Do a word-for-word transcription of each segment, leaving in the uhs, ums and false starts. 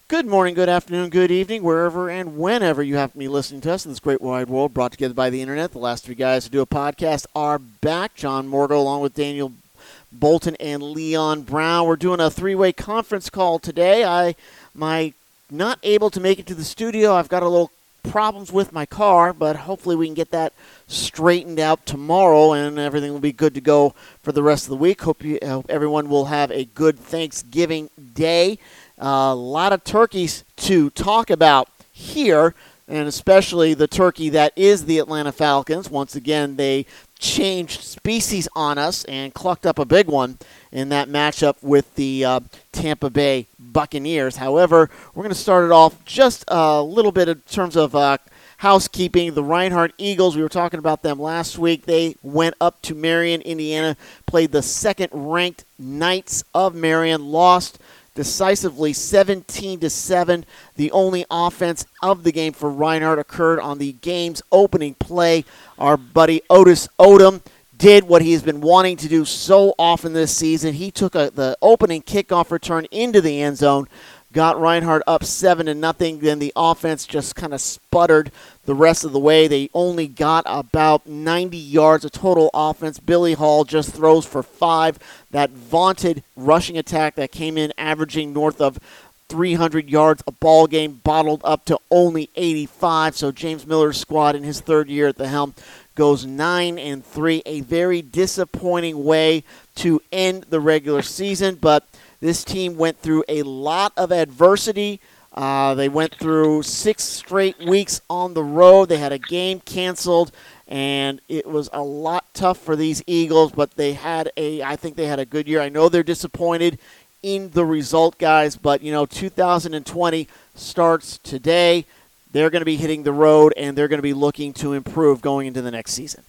Good morning, good afternoon, good evening, wherever and whenever you have me listening to us in this great wide world brought together by the internet. The last three guys who do a podcast are back. John Morgo along with Daniel Bolton and Leon Brown. We're doing a three-way conference call today. I my not able to make it to the studio. I've got a little problems with my car, but hopefully we can get that straightened out tomorrow and everything will be good to go for the rest of the week. Hope, you, hope everyone will have a good Thanksgiving day. A uh, lot of turkeys to talk about here, and especially the turkey that is the Atlanta Falcons. Once again, they changed species on us and clucked up a big one in that matchup with the uh, Tampa Bay Buccaneers. However, we're going to start it off just a little bit in terms of uh, housekeeping. The Reinhardt Eagles, we were talking about them last week. They went up to Marion, Indiana, played the second-ranked Knights of Marion, lost decisively seventeen to seven. The only offense of the game for Reinhardt occurred on the game's opening play. Our buddy Otis Odom did what he has been wanting to do so often this season. He took a, the opening kickoff return into the end zone, got Reinhardt up seven to nothing. Then the offense just kind of sputtered the rest of the way. They only got about ninety yards of total offense. Billy Hall just throws for five. That vaunted rushing attack that came in averaging north of three hundred yards a ball game bottled up to only eighty-five. So James Miller's squad in his third year at the helm goes nine and three. A very disappointing way to end the regular season, but this team went through a lot of adversity. Uh, they went through six straight weeks on the road. They had a game canceled, and it was a lot tough for these Eagles, but they had a, I think they had a good year. I know they're disappointed in the result, guys, but, you know, two thousand twenty starts today. They're going to be hitting the road, and they're going to be looking to improve going into the next season.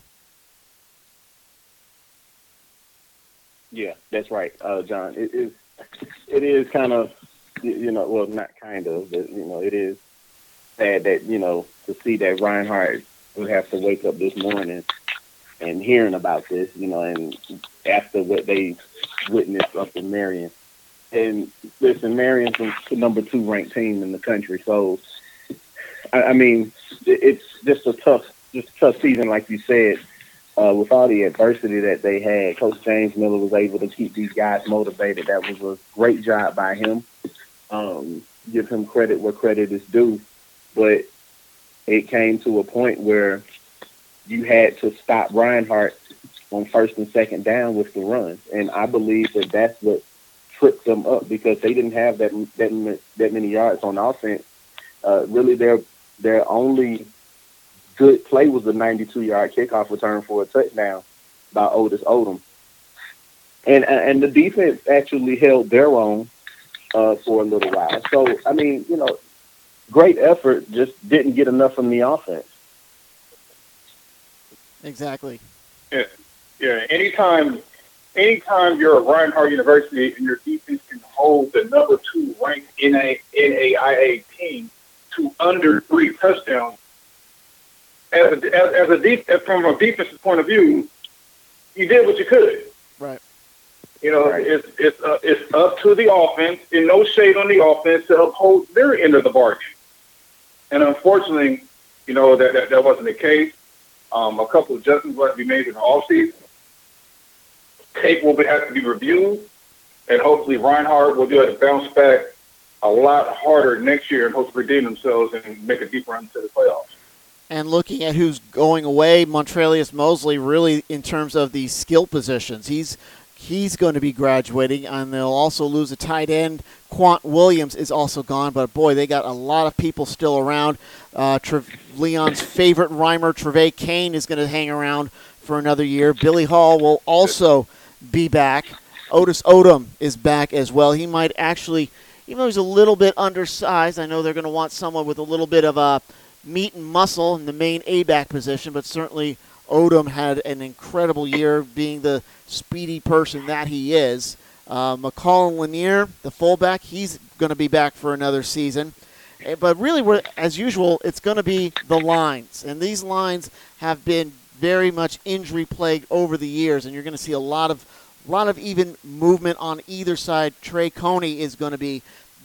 Yeah, that's right, uh, John. It is. It is kind of, you know, well, not kind of, but, you know, it is sad that, you know, to see that Reinhardt will have to wake up this morning and hearing about this, you know, and after what they witnessed up in Marion. And listen, Marion's the number two ranked team in the country. So, I, I mean, it's just a tough, just a tough season, like you said. Uh, with all the adversity that they had, Coach James Miller was able to keep these guys motivated. That was a great job by him. Um, give him credit where credit is due. But it came to a point where you had to stop Reinhardt on first and second down with the run. And I believe that that's what tripped them up because they didn't have that that, that many yards on offense. Uh, really, their their only good play was a ninety-two-yard kickoff return for a touchdown by Otis Odom. And and the defense actually held their own uh, for a little while. So, I mean, you know, great effort, just didn't get enough from the offense. Exactly. Yeah, yeah. Anytime, anytime you're at Reinhardt University and your defense can hold the number two ranked N A I A team to under three touchdowns, As a, as, as a deep, from a defensive point of view, you did what you could. Right. You know, Right. it's it's uh, it's up to the offense, and no shade on the offense to uphold their end of the bargain. And unfortunately, you know that that, that wasn't the case. Um, a couple of adjustments will have to be made in the offseason. Tape will be, have to be reviewed, and hopefully Reinhardt will be able to bounce back a lot harder next year and hope to redeem themselves and make a deep run to the playoffs. And looking at who's going away, Montrelius Mosley, really in terms of the skill positions, he's he's going to be graduating, and they'll also lose a tight end. Quant Williams is also gone, but boy, they got a lot of people still around. Uh, Tre- Leon's favorite rhymer, Trevay Kane, is going to hang around for another year. Billy Hall will also be back. Otis Odom is back as well. He might actually, even though he's a little bit undersized, I know they're going to want someone with a little bit of a meat and muscle in the main A-back position, but certainly Odom had an incredible year being the speedy person that he is. Uh, McCall Lanier, the fullback, he's going to be back for another season. But really, we're, as usual, it's going to be the lines. And these lines have been very much injury-plagued over the years, and you're going to see a lot of a lot of even movement on either side. Trey Coney is going to be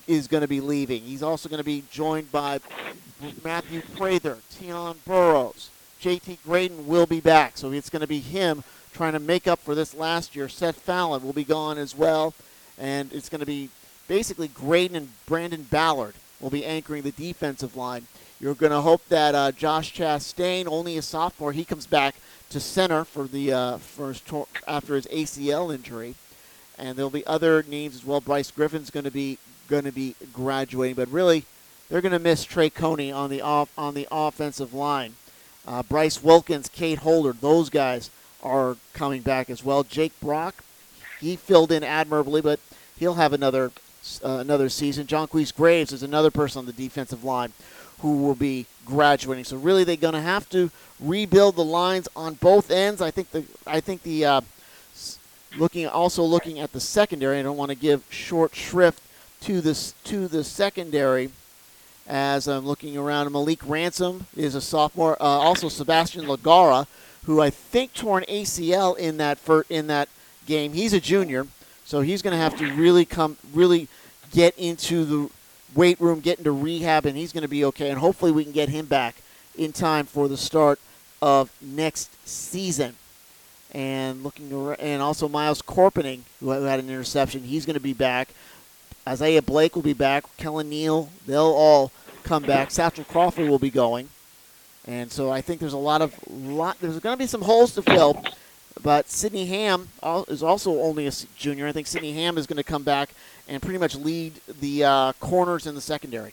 is going to be leaving. He's also going to be joined by Matthew Prather, Tion Burrows. J T Graydon will be back, so it's going to be him trying to make up for this last year. Seth Fallon will be gone as well, and it's going to be basically Graydon and Brandon Ballard will be anchoring the defensive line. You're going to hope that uh, Josh Chastain, only a sophomore, he comes back to center for the uh, for his tor- after his A C L injury, and there'll be other names as well. Bryce Griffin's going to be going to be graduating, but really, they're going to miss Trey Coney on the off on the offensive line. Uh, Bryce Wilkins, Kate Holder, those guys are coming back as well. Jake Brock, he filled in admirably, but he'll have another uh, another season. Jonquise Graves is another person on the defensive line who will be graduating. So really, they're going to have to rebuild the lines on both ends. I think the I think the uh, looking also looking at the secondary. I don't want to give short shrift to this to the secondary. As I'm looking around, Malik Ransom is a sophomore. Uh, also, Sebastian Lagara, who I think tore an A C L in that fir- in that game. He's a junior, so he's going to have to really come, really get into the weight room, get into rehab, and he's going to be okay. And hopefully, we can get him back in time for the start of next season. And looking around, and also Miles Corpening, who had an interception, he's going to be back. Isaiah Blake will be back. Kellen Neal, they'll all come back. Satchel Crawford will be going. And so I think there's a lot of lot. There's going to be some holes to fill. But Sidney Ham is also only a junior. I think Sidney Ham is going to come back and pretty much lead the uh, corners in the secondary.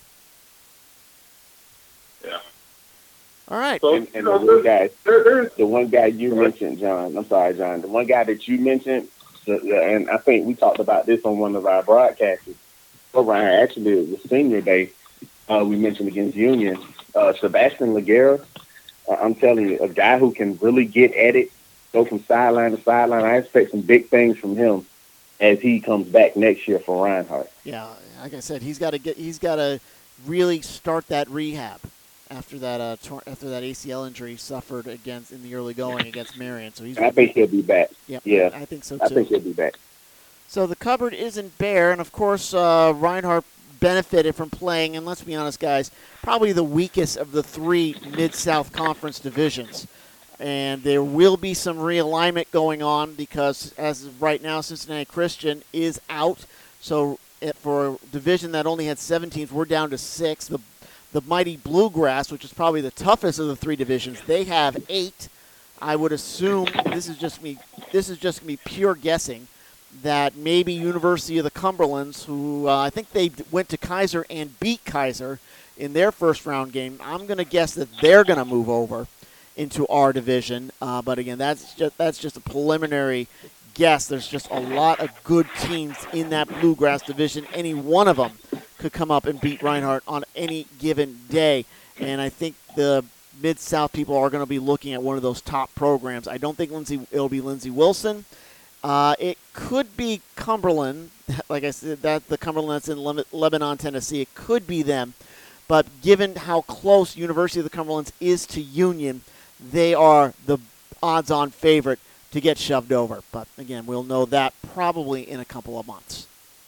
Yeah. All right. So, and, and the one guy, the one guy you mentioned, John. I'm sorry, John. The one guy that you mentioned, the, the, and I think we talked about this on one of our broadcasts. Over actually, it was senior day. Uh, we mentioned against Union, uh, Sebastian Lagara. Uh, I'm telling you, a guy who can really get at it, go from sideline to sideline. I expect some big things from him as he comes back next year for Reinhardt. Yeah, like I said, he's got to get. He's got to really start that rehab after that uh, tor- after that A C L injury he suffered against in the early going against Marion. So he's. I think he'll be back. Yep, yeah, I think so too. I think he'll be back. So the cupboard isn't bare, and of course uh, Reinhardt benefited from playing, and let's be honest, guys, probably the weakest of the three Mid-South Conference divisions. And there will be some realignment going on because, as of right now, Cincinnati Christian is out. So for a division that only had seven teams, we're down to six. The the mighty Bluegrass, which is probably the toughest of the three divisions, they have eight. I would assume this is just me. This is just me pure guessing. That maybe University of the Cumberlands, who uh, I think they went to Kaiser and beat Kaiser in their first round game, I'm going to guess that they're going to move over into our division. Uh, but again, that's just that's just a preliminary guess. There's just a lot of good teams in that Bluegrass division. Any one of them could come up and beat Reinhardt on any given day. And I think the Mid-South people are going to be looking at one of those top programs. I don't think Lindsay it'll be Lindsey Wilson. Uh, it could be Cumberland, like I said, that the Cumberland that's in Le- Lebanon, Tennessee. It could be them, but given how close University of the Cumberlands is to Union, they are the odds-on favorite to get shoved over. But again, we'll know that probably in a couple of months.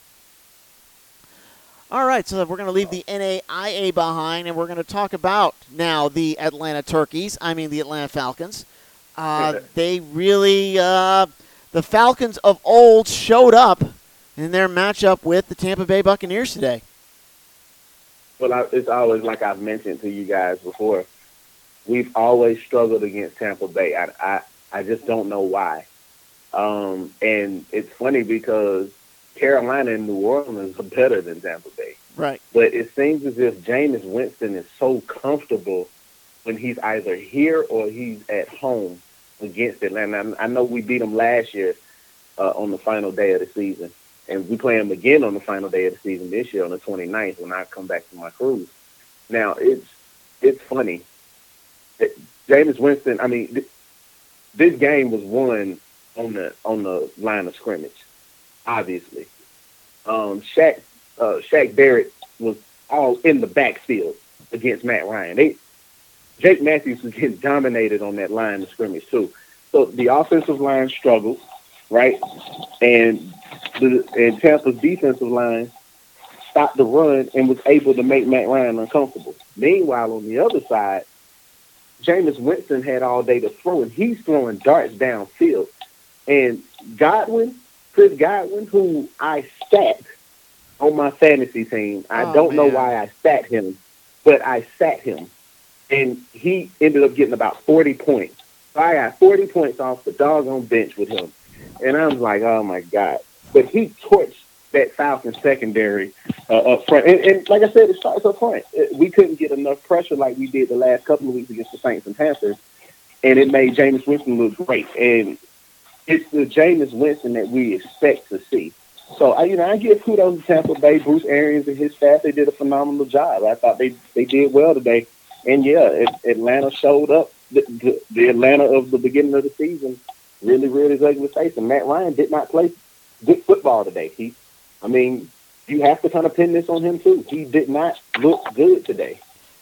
All right, so we're going to leave the N A I A behind, and we're going to talk about now the Atlanta Turkeys. I mean the Atlanta Falcons. Uh, they really. Uh, The Falcons of old showed up in their matchup with the Tampa Bay Buccaneers today. Well, I, it's always like I've mentioned to you guys before. We've always struggled against Tampa Bay. I I, I just don't know why. Um, and it's funny because Carolina and New Orleans are better than Tampa Bay. Right. But it seems as if Jameis Winston is so comfortable when he's either here or he's at home against Atlanta. I know we beat them last year uh, on the final day of the season, and we play them again on the final day of the season this year on the twenty-ninth when I come back to my cruise. Now, it's it's funny. Jameis Winston, I mean, th- this game was won on the on the line of scrimmage, obviously. Um, Shaq, uh, Shaq Barrett was all in the backfield against Matt Ryan. They Jake Matthews was getting dominated on that line of scrimmage, too. So the offensive line struggled, right? And the and Tampa's defensive line stopped the run and was able to make Matt Ryan uncomfortable. Meanwhile, on the other side, Jameis Winston had all day to throw, and he's throwing darts downfield. And Godwin, Chris Godwin, who I sat on my fantasy team, I oh, don't man. know why I sat him, but I sat him. And he ended up getting about forty points. So I got forty points off the doggone bench with him. And I was like, oh, my God. But he torched that Falcons secondary uh, up front. And, and like I said, it starts up front. We couldn't get enough pressure like we did the last couple of weeks against the Saints and Panthers, and it made Jameis Winston look great. And it's the Jameis Winston that we expect to see. So, I, you know, I give kudos to Tampa Bay, Bruce Arians and his staff. They did a phenomenal job. I thought they, they did well today. And, yeah, it, Atlanta showed up. The, the, the Atlanta of the beginning of the season really reared his ugly face. And Matt Ryan did not play good football today. He I mean, you have to kind of pin this on him, too. He did not look good today.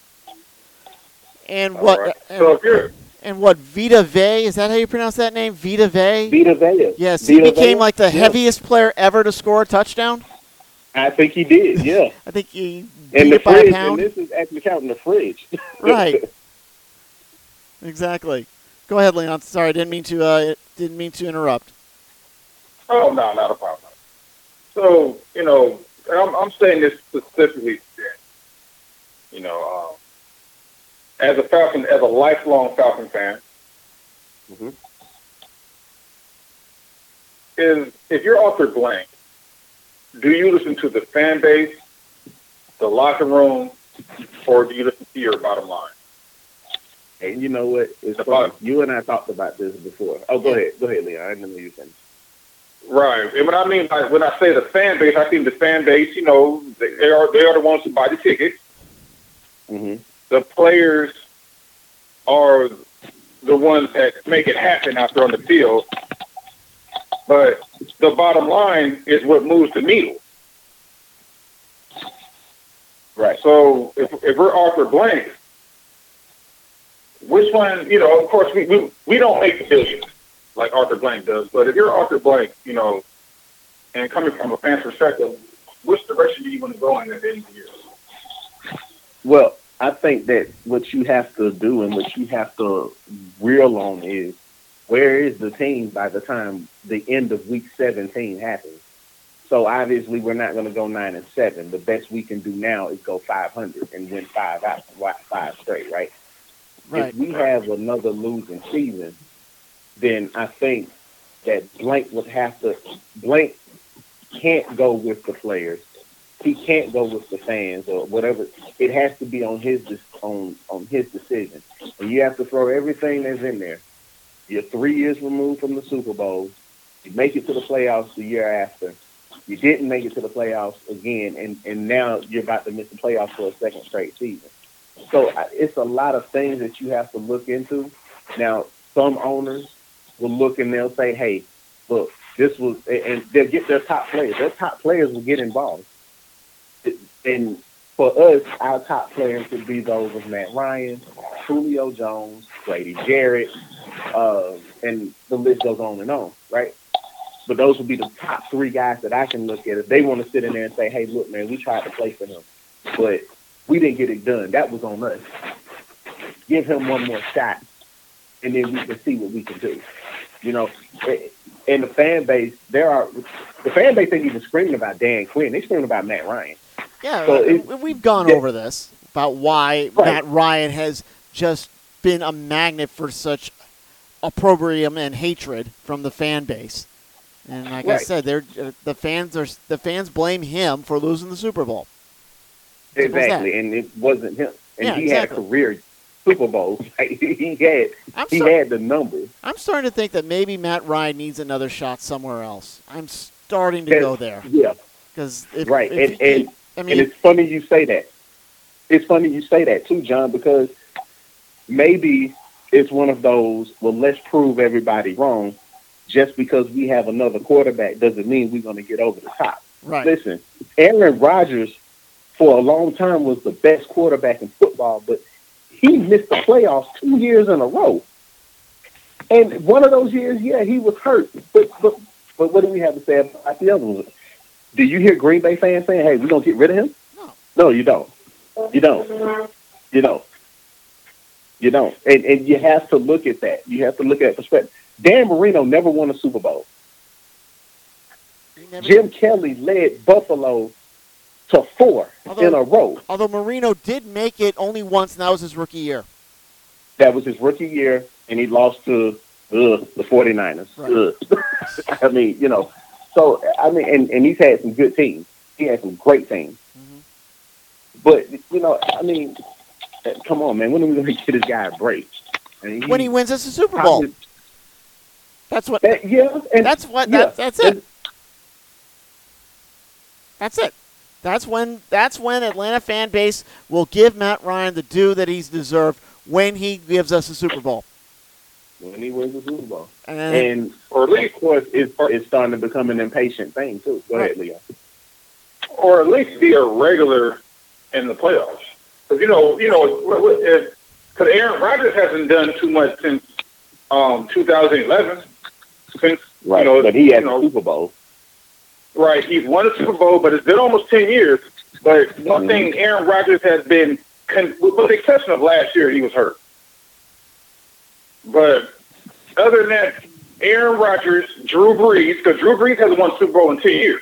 And what right. and, so if you're, and what Vita Vea, is that how you pronounce that name? Vita Vea? Vita Vea. Yes, Vita he became Vea? like the yeah. heaviest player ever to score a touchdown. I think he did, yeah. I think he beat and the it by fridge, a pound. and this is actually counting the fridge. Right. Exactly. Go ahead, Leon. Sorry, didn't mean to. Uh, didn't mean to interrupt. oh, no, not a problem. So, you know, I'm, I'm saying this specifically, you know, um, as a Falcon, as a lifelong Falcon fan, mm-hmm. is if you're Arthur Blank, do you listen to the fan base, the locker room, or do you listen to your bottom line? And you know what? It's The funny. bottom. You and I talked about this before. Oh, go ahead. Go ahead, Leon. I didn't know you finished. Right. And what I mean by when I say the fan base, I think the fan base, you know, they, they are they are the ones who buy the tickets. Mm-hmm. The players are the ones that make it happen out there on the field. But the bottom line is what moves the needle. Right. So if if we're Arthur Blank, which one, you know, of course we we, we don't make the billions like Arthur Blank does, but if you're Arthur Blank, you know, and coming from a fan's perspective, which direction do you want to go in at the end of the year? Well, I think that what you have to do and what you have to reel on is where is the team by the time the end of week seventeen happens. So obviously we're not going to go nine and seven. The best we can do now is go five hundred and win five out, five straight, right? Right. If we have another losing season, then I think that Blank would have to. Blank can't go with the players. He can't go with the fans or whatever. It has to be on his on on his decision, and you have to throw everything that's in there. You're three years removed from the Super Bowl. You make it to the playoffs the year after. You didn't make it to the playoffs again, and, and now you're about to miss the playoffs for a second straight season. So it's a lot of things that you have to look into. Now, some owners will look and they'll say, hey, look, this was, and they'll get their top players. Their top players will get involved. And for us, our top players would be those of Matt Ryan, Julio Jones, Grady Jarrett, uh, and the list goes on and on, right? But those would be the top three guys that I can look at if they want to sit in there and say, hey, look, man, we tried to play for him, but we didn't get it done. That was on us. Give him one more shot, and then we can see what we can do. You know, in the fan base, there are the fan base ain't even screaming about Dan Quinn. They're screaming about Matt Ryan. Yeah, so it, we've gone yeah. over this about why Right. Matt Ryan has just been a magnet for such opprobrium and hatred from the fan base. And like right. I said, they're uh, the fans are the fans blame him for losing the Super Bowl. Simple as Exactly, that. and it wasn't him. And Yeah, he exactly. had a career Super Bowl. he had I'm he so- had the numbers. I'm starting to think that maybe Matt Ryan needs another shot somewhere else. I'm starting to And- go there Yeah, because if, right. if and he- and, I and mean, it's funny you say that. It's funny you say that too, John, because maybe it's one of those, well, let's prove everybody wrong. Just because we have another quarterback doesn't mean we're going to get over the top. right. Listen, Aaron Rodgers for a long time was the best quarterback in football, but he missed the playoffs two years in a row. And one of those years, yeah, he was hurt. But but, but what do we have to say about the other ones? Do you hear Green Bay fans saying, "Hey, we're gonna get rid of him"? No. No, you don't. You don't. You don't. You don't. And and you have to look at that. You have to look at perspective. Dan Marino never won a Super Bowl. Jim Kelly led Buffalo to four although, in a row. Although Marino did make it only once, and that was his rookie year. That was his rookie year, and he lost to uh, the 49ers. Right. Uh. I mean, you know, so, I mean, and, and he's had some good teams. He had some great teams. Mm-hmm. But, you know, I mean, come on, man. When are we going to get this guy a break? I mean, he, when he wins us a Super Bowl. Did, that's what. That, yeah. And, that's what. Yeah, that, that's it. And, that's it. That's when. That's when Atlanta fan base will give Matt Ryan the due that he's deserved when he gives us a Super Bowl. When he wins the Super Bowl. And, and or at least, of course, it's, it's starting to become an impatient thing, too. Go right. ahead, Leo. Or at least be a regular in the playoffs. Because, you know, you know, because Aaron Rodgers hasn't done too much since um, two thousand eleven. Since, right, you know, but he had you know, the Super Bowl. Right, he's won a Super Bowl, but it's been almost ten years. But one mm-hmm. thing Aaron Rodgers has been, con- with the exception of last year, he was hurt. But other than that, Aaron Rodgers, Drew Brees, because Drew Brees hasn't won a Super Bowl in ten years.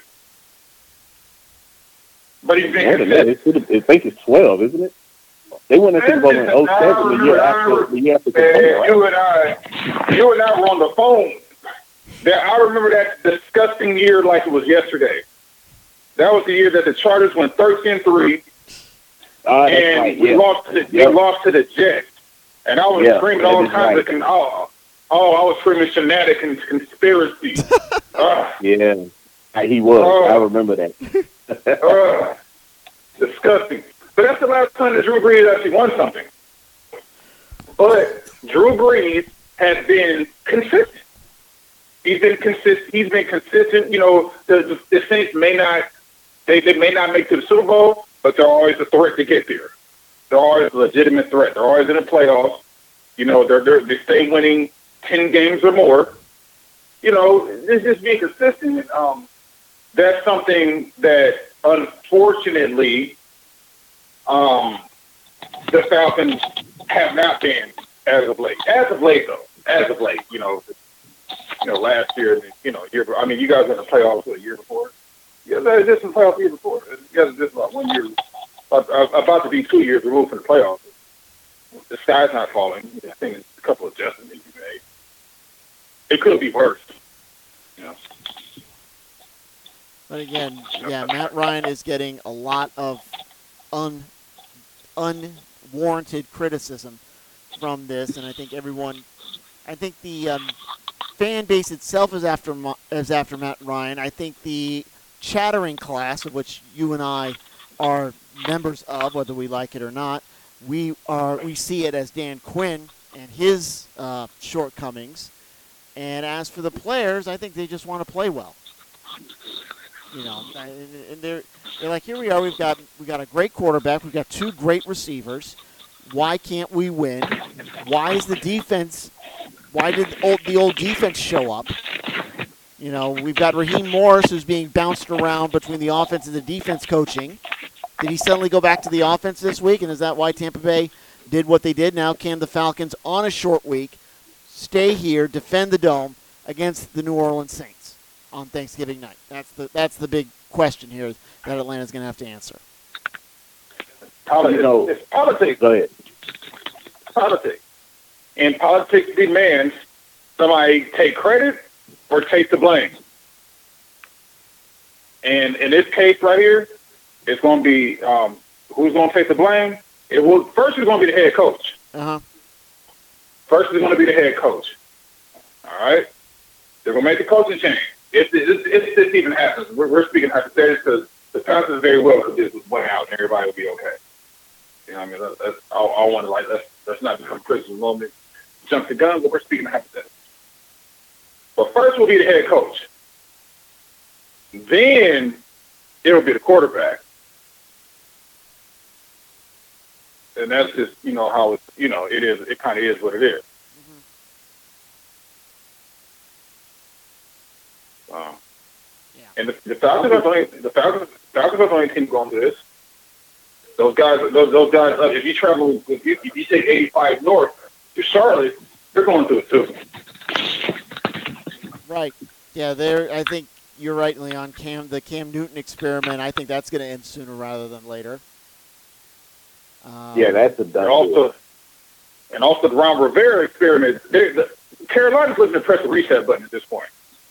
But he's been consistent. I think it's twelve, isn't it? They won a Super Bowl in oh seven, the year after the year after the right? You and I, you and I were on the phone. That I remember that disgusting year like it was yesterday. That was the year that the Chargers went thirteen three, uh, and right, we yeah. lost. To the, yep. We lost to the Jets, and I was yeah, screaming all kinds right. of oh, oh, I was screaming shenanigans and conspiracy. uh, yeah, he was. Uh, I remember that. uh, disgusting. But that's the last time that Drew Brees actually won something. But Drew Brees has been consistent. He's been consistent. He's been consistent. You know, the, the, the Saints may not, they, they may not make it to the Super Bowl, but they're always a threat to get there. They're always a legitimate threat. They're always in the playoffs. You know, they're, they're they stay winning ten games or more. You know, it's just being consistent. Um, that's something that unfortunately, um, the Falcons have not been as of late. As of late, though, as of late, you know. You know, last year, you know, year. I mean, you guys were in the playoffs a year before. You guys were just in the playoffs the year before. You guys were just about one year, about to be two years removed from the playoffs. The sky's not falling. I think it's a couple of adjustments you made. It could be worse. You know. But again, yeah, Matt Ryan is getting a lot of un unwarranted criticism from this, and I think everyone, I think the. Um, fan base itself is after is after Matt Ryan. I think the chattering class, of which you and I are members of, whether we like it or not, we are we see it as Dan Quinn and his uh, shortcomings. And as for the players, I think they just want to play well. You know, and they're they're like, here we are. We've got we got a great quarterback. We've got two great receivers. Why can't we win? Why is the defense? Why did the old, the old defense show up? You know, we've got Raheem Morris who's being bounced around between the offense and the defense coaching. Did he suddenly go back to the offense this week? And is that why Tampa Bay did what they did? Now can the Falcons, on a short week, stay here, defend the Dome against the New Orleans Saints on Thanksgiving night? That's the that's the big question here that Atlanta's going to have to answer. Politics. You know, it's politics. Go ahead. Politics. And politics demands somebody take credit or take the blame. And in this case right here, it's going to be um, who's going to take the blame. It will first. It's going to be the head coach. Uh-huh. First, it's going to be the head coach. All right, they're going to make the coaching change. If, if, if this even happens, we're, we're speaking hypothetically because the Falcons very well could just win out and everybody will be okay. You know, what I mean, that's, that's I, I want to like let's let's not become critical moment. Jump the gun, but we're speaking hypothetically. But first will be the head coach. Then it'll be the quarterback. And that's just, you know, how it's, you know, it is, it kind of is what it is. Mm-hmm. Um, yeah. And the, the Falcons are the only the Falcons, Falcons are the only team going to this. Those guys, those those guys. Uh, if you travel, if you, if you take eighty-five north to Charlotte, they're going through it too. Right. Yeah. There. I think you're right, Leon. Cam, the Cam Newton experiment. I think that's going to end sooner rather than later. Um, Yeah, that's a done And also, and also the Ron Rivera experiment. they- The, Carolina's looking to press the reset button at this point.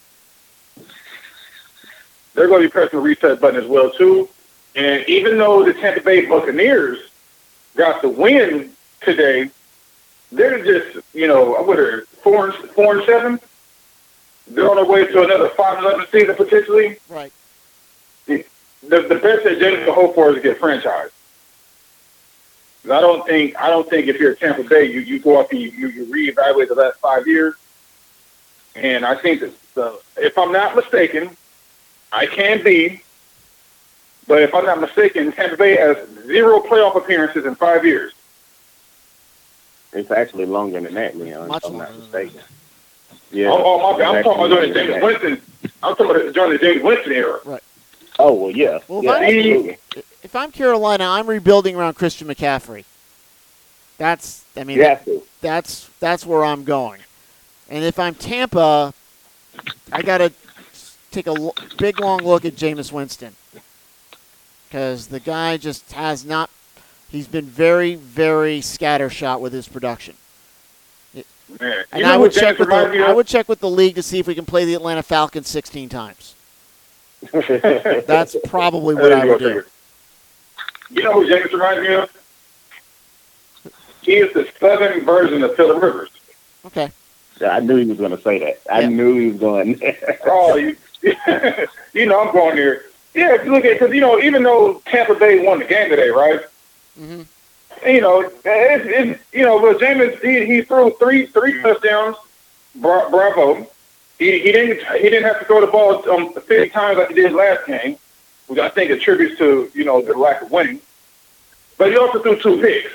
They're going to be pressing the reset button as well too. And even though the Tampa Bay Buccaneers got the win today, they're just, you know, what are four and four and seven? They're on their way to another five and eleven season potentially. Right. The the best that James can hope for is to get franchised. I don't think I don't think if you're at Tampa Bay, you, you go up and you, you, you reevaluate the last five years. And I think that the, if I'm not mistaken, I can be, but if I'm not mistaken, Tampa Bay has zero playoff appearances in five years. It's actually longer than that, Leon. Much if I'm not longer than mistaken. Yeah. Oh, oh my bad. I'm It's talking about during the actually James longer than Winston. I'm talking about during the James Winston era. that. Oh well, yeah. Well, yeah, if I- absolutely. If I'm Carolina, I'm rebuilding around Christian McCaffrey. That's. I mean. You have to. That's that's where I'm going. And if I'm Tampa, I got to take a l- big, long look at Jameis Winston. Because the guy just has not – he's been very, very scattershot with his production. Man, And you know I what would check James with reminds me the, I of? would check with the league to see if we can play the Atlanta Falcons sixteen times. That's probably what There I you would go, do. Trigger. You know who James reminds me of? He is the southern version of Phillip Rivers. Okay. Yeah, I knew he was going to say that. I Yeah. knew he was going there. Oh, you, you know I'm going there. Yeah, if you look at because you know even though Tampa Bay won the game today, right? Mm-hmm. You know, it's, it's you know, but Jameis he he threw three three touchdowns. Bra- Bravo. He he didn't he didn't have to throw the ball um, fifty times like he did last game, which I think attributes to you know the lack of winning. But he also threw two picks.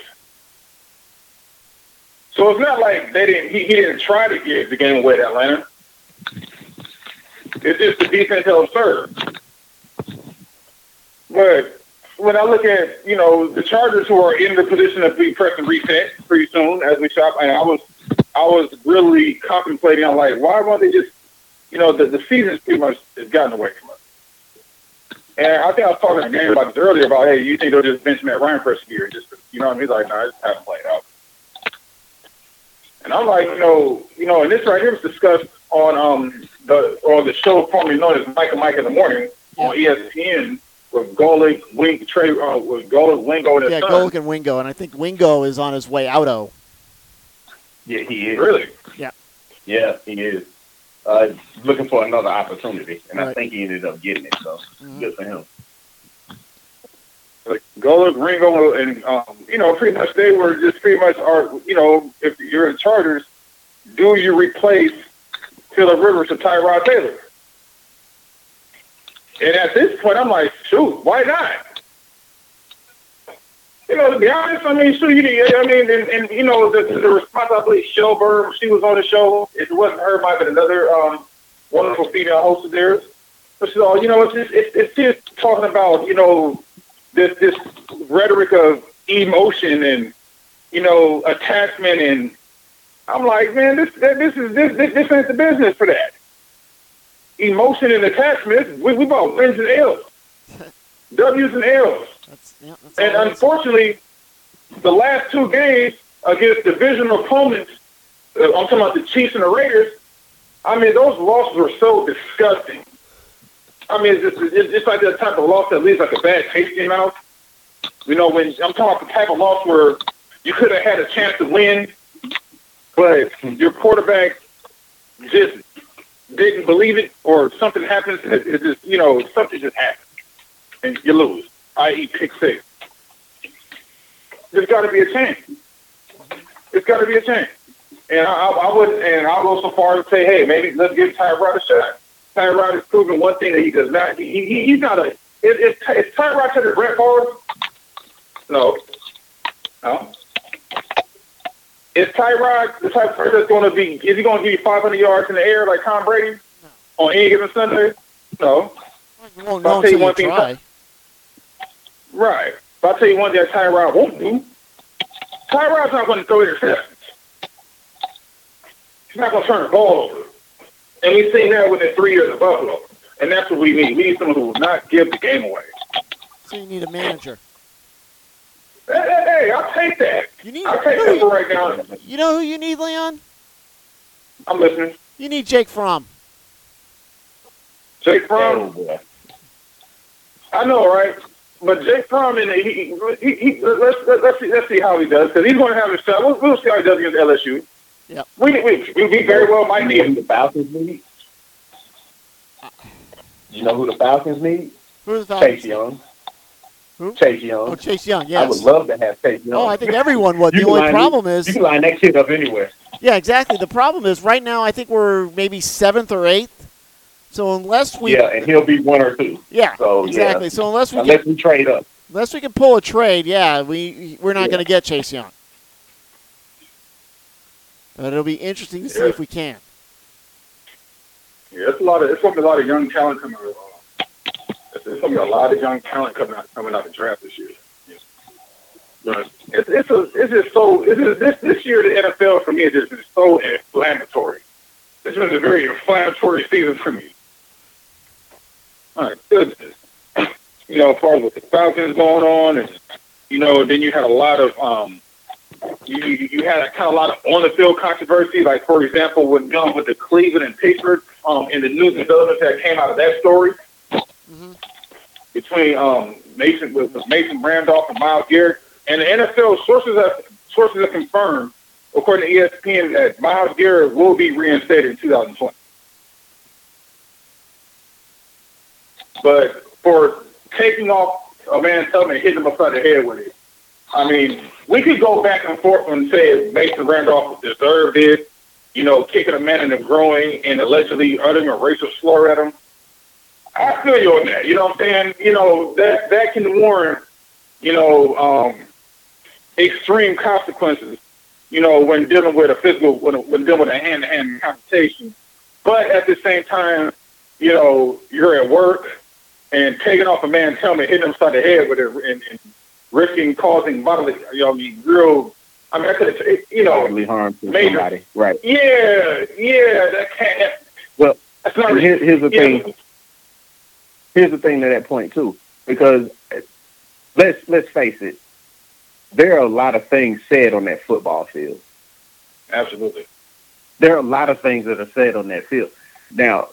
So it's not like they didn't. He, he didn't try to give the game away to Atlanta. It's just the defense held serve. But when I look at you know the Chargers, who are in the position of being pressing reset pretty soon as we shop, and I was I was really contemplating. I'm like, why won't they just you know the the season's pretty much has gotten away from us. And I think I was talking to Game about this earlier about hey, you think they'll just bench Matt Ryan for a year? Just you know, what I mean? He's like, no, I just haven't played out. And I'm like, you know, you know, and this right here was discussed on um the or the show formerly known as Mike and Mike in the Morning on E S P N with Golick, Wing, Trey, uh, with Golick, Wingo, and his Yeah, son. Golick and Wingo. And I think Wingo is on his way out-o. Yeah, he is. Really? Yeah. Yeah, he is. Uh, looking for another opportunity, and I Right. think he ended up getting it, so Mhm. good for him. Like Golick, Ringo, and um, you know, pretty much they were just pretty much are. You know, if you're in Chargers, do you replace Phillip Rivers to Tyrod Taylor? And at this point, I'm like, shoot, why not? You know, to be honest, I mean, shoot, you, I mean, and, and you know, the, the response, I believe, Shelburne, she was on the show. If it wasn't her, it might have been another um, wonderful female host of theirs. But she's all, you know, it's just, it's, it's just talking about, you know, this this rhetoric of emotion and, you know, attachment, and I'm like, man, this this is this this, this ain't the business for that. Emotion and attachment, we we about wins and L's, W's and L's. That's, yeah, that's all And it is. unfortunately, the last two games against divisional opponents, uh, I'm talking about the Chiefs and the Raiders, I mean, those losses were so disgusting. I mean, it's just, it's just like that type of loss that leaves like a bad taste in your mouth. You know, when I'm talking about the type of loss where you could have had a chance to win, but your quarterback just didn't believe it, or something happens, it, it just, you know, something just happens, and you lose, that is pick six. There's got to be a change. There's got to be a change. And I, I would, and I'll go so far as to say, hey, maybe let's give Tyrod a shot. Tyrod has proven one thing that he does not. He, he he's not a. Is, is, is Tyrod to the Brett Favre? No. No. Is Tyrod the type of person that's going to be? Is he going to give you five hundred yards in the air like Tom Brady on any given Sunday? No. Well, But no, I'll tell you until one you thing. try. Right. But I'll tell you one thing that Tyrod won't do. Tyrod's not going to throw interceptions. He's not going to turn the ball over. And we've seen that within three years of Buffalo. And that's what we need. We need someone who will not give the game away. So you need a manager. Hey, hey, hey, I'll take that. You need. I'll take no, that you, right now. you know who you need, Leon? I'm listening. You need Jake Fromm. Jake Fromm. Oh, boy. I know, right? But Jake Fromm, and he, he, he, let's, let's, see, let's see how he does, because he's going to have a shot. We'll, we'll see how he does against L S U. Yep. We, we, we, we very well might You know who need the Falcons need? You know who the Falcons need? Who's the Falcons? Chase Young. Who? Chase Young. Oh, Chase Young, yes. I would love to have Chase Young. Oh, I think everyone would. You The can only line problem it- is, you can line that kid up anywhere. yeah, exactly. The problem is right now I think we're maybe seventh or eighth. So unless we, Yeah, and he'll be one or two. yeah, So, exactly. yeah. So unless we Unless can, we trade up. unless we can pull a trade, yeah, we we're not Yeah. going to get Chase Young. But it'll be interesting to see Yeah. if we can. Yeah, it's a lot of it's going to be a lot of young talent coming. Uh, it's, it's going to be a lot of young talent coming out coming out the draft this year. Yeah. But it's it's a, it's just so it's just, this this year the N F L for me is just is so inflammatory. This was a very inflammatory season for me. My goodness, you know, as far as with the Falcons going on, and you know, then you had a lot of um. You, you had a kind of a lot of on-the-field controversy, like, for example, when dealing with the Cleveland and Pittsburgh um, and the news and developments that came out of that story Mm-hmm. between um, Mason with with Mason Randolph and Myles Garrett. And the N F L sources have, sources have confirmed, according to E S P N, that Myles Garrett will be reinstated in two thousand twenty. But for taking off a man's helmet and hitting him upside the head with it, I mean, we could go back and forth and say if Mason Randolph deserved it, you know, kicking a man in the groin and allegedly uttering a racial slur at him. I feel you on that. You know what I'm saying? You know, that that can warrant, you know, um, extreme consequences, you know, when dealing with a physical, when, when dealing with a hand-to-hand confrontation. But at the same time, you know, you're at work and taking off a man's helmet, hitting him upside the head with it, and, and risking causing bodily, you know, I mean, real, I mean, I could, you know, Bodily harm to major- somebody. Right. yeah, yeah, that can't, Well, that's not and here, here's the you know, thing. Here's the thing to that point too, because let's let's face it, there are a lot of things said on that football field. Absolutely. There are a lot of things that are said on that field. Now,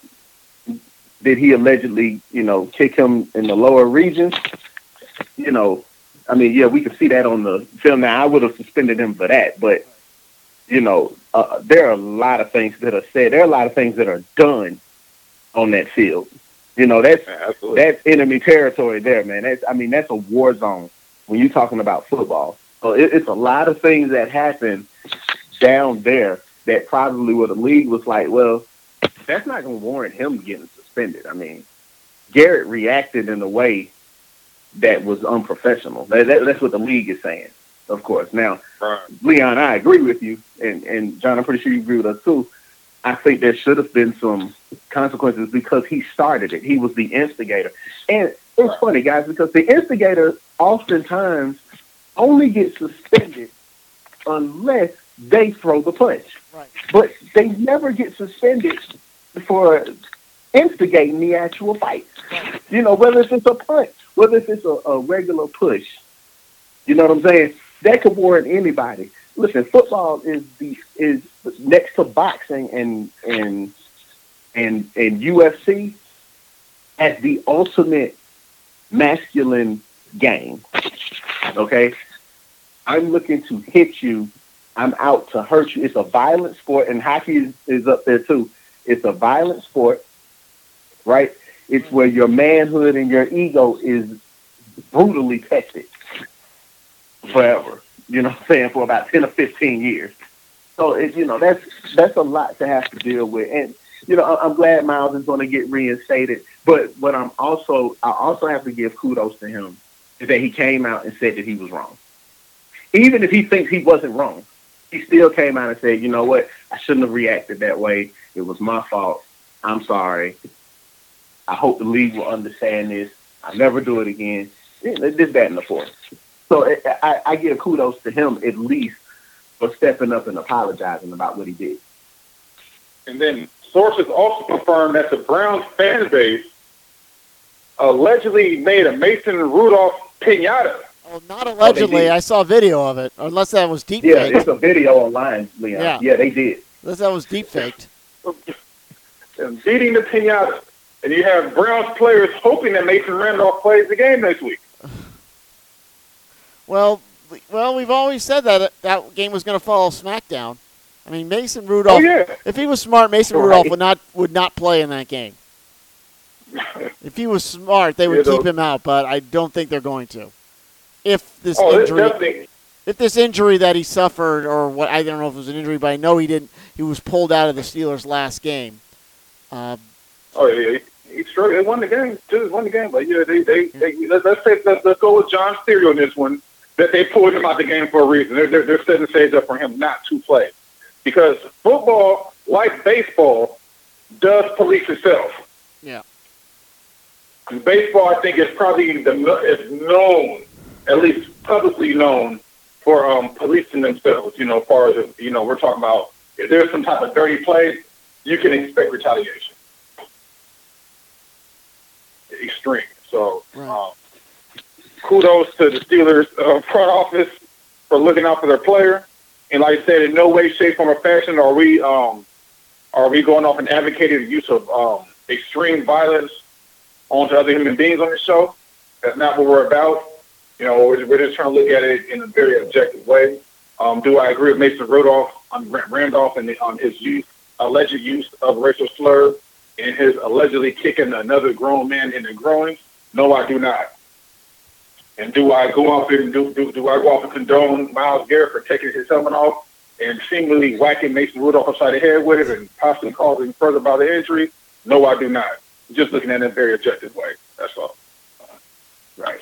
did he allegedly, you know, kick him in the lower regions? You know, I mean, yeah, we can see that on the film. Now, I would have suspended him for that, but you know, uh, there are a lot of things that are said. There are a lot of things that are done on that field. You know, that's Absolutely. that's enemy territory there, man. That's I mean, that's a war zone when you're talking about football. So it, it's a lot of things that happen down there that probably where the league was like, well, that's not going to warrant him getting suspended. I mean, Garrett reacted in a way that was unprofessional. That, that, that's what the league is saying, of course. Now, Right. Leon, I agree with you, and, and John, I'm pretty sure you agree with us too. I think there should have been some consequences because he started it. He was the instigator. And it's Right. funny, guys, because the instigator oftentimes only gets suspended unless they throw the punch. Right. But they never get suspended for instigating the actual fight. You know, whether it's a punch, whether it's a, a regular push. You know what I'm saying? That could warrant anybody. Listen, football is the is next to boxing and and and and U F C as the ultimate masculine game. Okay? I'm looking to hit you. I'm out to hurt you. It's a violent sport, and hockey is, is up there too. It's a violent sport, right? It's where your manhood and your ego is brutally tested forever. You know what I'm saying? For about ten or fifteen years. So, it, you know, that's that's a lot to have to deal with. And, you know, I'm glad Myles is going to get reinstated. But what I'm also, I also have to give kudos to him is that he came out and said that he was wrong. Even if he thinks he wasn't wrong, he still came out and said, you know what, I shouldn't have reacted that way. It was my fault. I'm sorry. I hope the league will understand this. I'll never do it again. This, that, and the fourth. So I, I give kudos to him at least for stepping up and apologizing about what he did. And then sources also confirmed that the Browns fan base allegedly made a Mason Rudolph piñata. Oh, not allegedly. Oh, I saw a video of it, unless that was deep Yeah, faked. it's a video online, Leon. Yeah. yeah, they did. Unless that was deep faked. And beating the piñata. And you have Browns players hoping that Mason Randolph plays the game next week. Well, well, we've always said that that game was going to follow SmackDown. I mean, Mason Rudolph. Oh, yeah. If he was smart, Mason Right. Rudolph would not would not play in that game. If he was smart, they would Yeah, keep him out, but I don't think they're going to. If this Oh, it's injury, definitely. if this injury that he suffered, or what, I don't know if it was an injury, but I know he didn't. He was pulled out of the Steelers' last game. Uh, Oh, yeah. He struggled. They won the game. Just won the game. But, yeah, they, they, they let's, let's, say, let's, let's go with John's theory on this one, that they pulled him out the game for a reason. They're, they're, they're setting the stage up for him not to play. Because football, like baseball, does police itself. yeah. And baseball, I think, is probably the is known, at least publicly known, for um, policing themselves. You know, as far as, you know, we're talking about if there's some type of dirty play, you can expect retaliation. Extreme. So, Right. um, kudos to the Steelers uh, front office for looking out for their player. And like I said, in no way, shape, form, or fashion are we um, are we going off and advocating the use of um, extreme violence onto other human beings on the show. That's not what we're about. You know, we're, we're just trying to look at it in a very objective way. Um, do I agree with Mason Rudolph on Randolph and on his use, alleged use of racial slur and his allegedly kicking another grown man in the groin? No, I do not. And do I go off and do, do do I go off and condone Myles Garrett for taking his helmet off and seemingly whacking Mason Rudolph upside the head with it and possibly causing further bodily injury? No, I do not. Just looking at it in a very objective way. That's all. Right.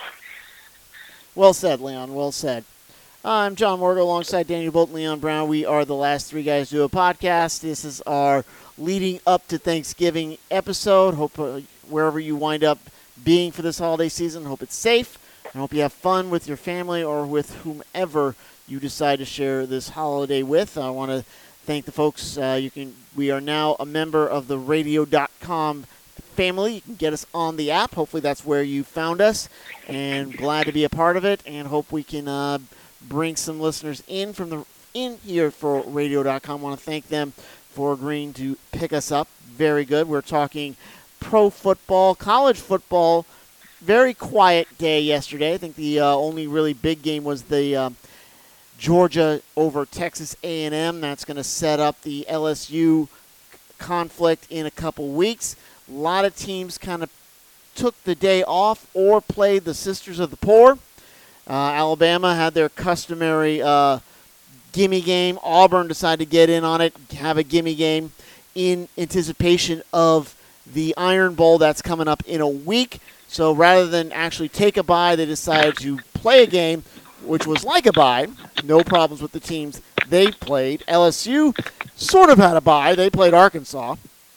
Well said, Leon. Well said. I'm John Morgan alongside Daniel Bolton, Leon Brown. We are the last three guys to do a podcast. This is our leading up to Thanksgiving episode. Hope uh, wherever you wind up being for this holiday season, hope it's safe. I hope you have fun with your family or with whomever you decide to share this holiday with. I want to thank the folks. Uh, you can. We are now a member of the radio dot com family. You can get us on the app. Hopefully that's where you found us. And glad to be a part of it. And hope we can uh, bring some listeners in from the in here for radio dot com. I want to thank them for agreeing to pick us up. Very good. We're talking pro football, college football. Very quiet day yesterday. I think the uh, only really big game was the uh, Georgia over Texas A and M. That's going to set up the L S U conflict in a couple weeks. A lot of teams kind of took the day off or played the Sisters of the Poor. Uh, Alabama had their customary uh, gimme game. Auburn decided to get in on it, have a gimme game in anticipation of the Iron Bowl that's coming up in a week. So rather than actually take a bye, they decided to play a game, which was like a bye. No problems with the teams they played. L S U sort of had a bye. They played Arkansas.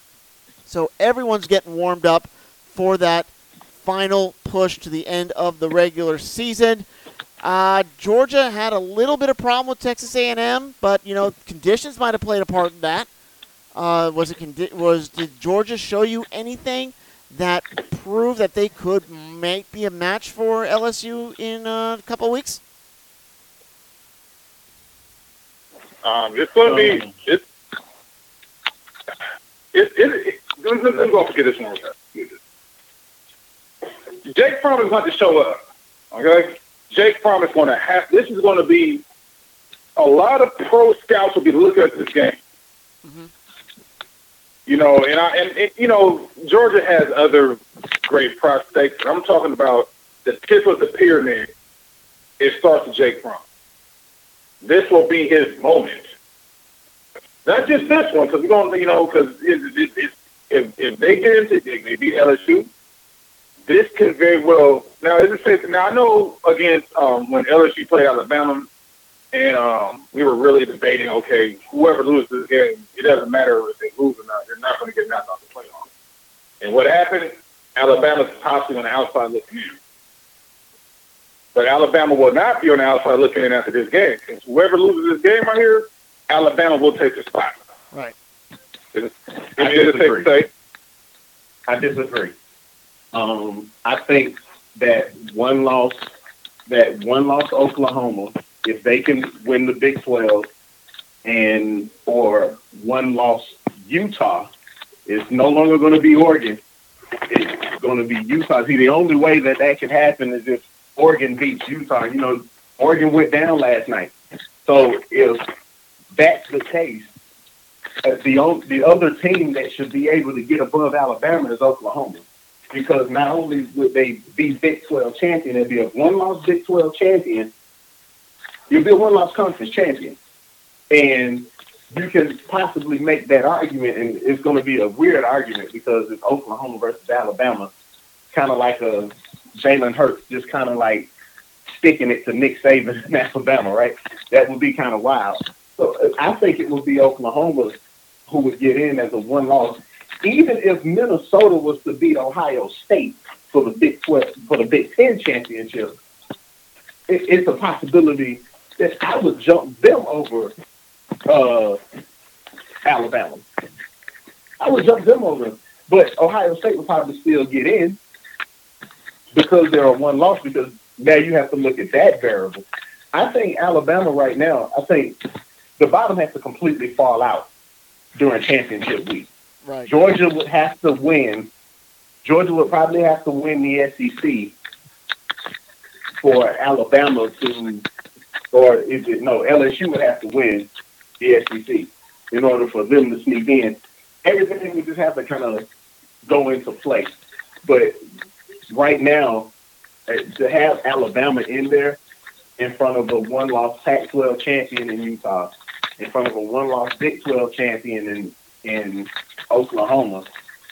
So everyone's getting warmed up for that final push to the end of the regular season. Uh, Georgia had a little bit of problem with Texas A and M, but, you know, conditions might have played a part in that. Uh, was it condi- was did Georgia show you anything that proved that they could make be a match for L S U in uh, a couple of weeks? Um, it's going to be it's it, it, it, let me let me go forget this one. Jake Fromm is going to show up. Okay, Jake Fromm is going to have. This is going to be a lot of pro scouts will be looking at this game. Mm-hmm. You know, and I and, and you know Georgia has other great prospects. I'm talking about the tip of the pyramid. It starts with Jake Fromm. This will be his moment. Not just this one, because we're going to, you know, because it, it, it, if if they get into it, they beat L S U. This could very well. Now, is it, now I know against um, when L S U played Alabama, and um, we were really debating. Okay, whoever loses this game, it doesn't matter if they lose or not. They're not going to get knocked off the playoffs. And what happened? Alabama's possibly on the outside looking in. But Alabama will not be on the outside looking in after this game. Because whoever loses this game right here, Alabama will take the spot. Right. It, it I is safe to say. I disagree. Um, I think that one loss, that one loss to Oklahoma, if they can win the Big twelve, and or one loss Utah, it's no longer going to be Oregon. It's going to be Utah. See, the only way that that can happen is if Oregon beats Utah. You know, Oregon went down last night. So if that's the case, uh, the only, the other team that should be able to get above Alabama is Oklahoma, because not only would they be Big twelve champion, they'd be a one-loss Big twelve champion. You'll be a one-loss conference champion, and you can possibly make that argument, and it's going to be a weird argument because it's Oklahoma versus Alabama, kind of like a Jalen Hurts, just kind of like sticking it to Nick Saban in Alabama, right? That would be kind of wild. So I think it would be Oklahoma who would get in as a one loss, even if Minnesota was to beat Ohio State for the Big twelve, for the Big Ten championship. It, it's a possibility that I would jump them over uh, Alabama. I would jump them over, but Ohio State would probably still get in because they're a one loss. Because now you have to look at that variable. I think Alabama right now, I think the bottom has to completely fall out during championship week. Right. Georgia would have to win. Georgia would probably have to win the S E C for Alabama to, or is it, no, L S U would have to win the S E C in order for them to sneak in. Everything would just have to kind of go into place. But right now, to have Alabama in there in front of a one-loss Pac twelve champion in Utah, in front of a one-loss Big twelve champion in, in Oklahoma,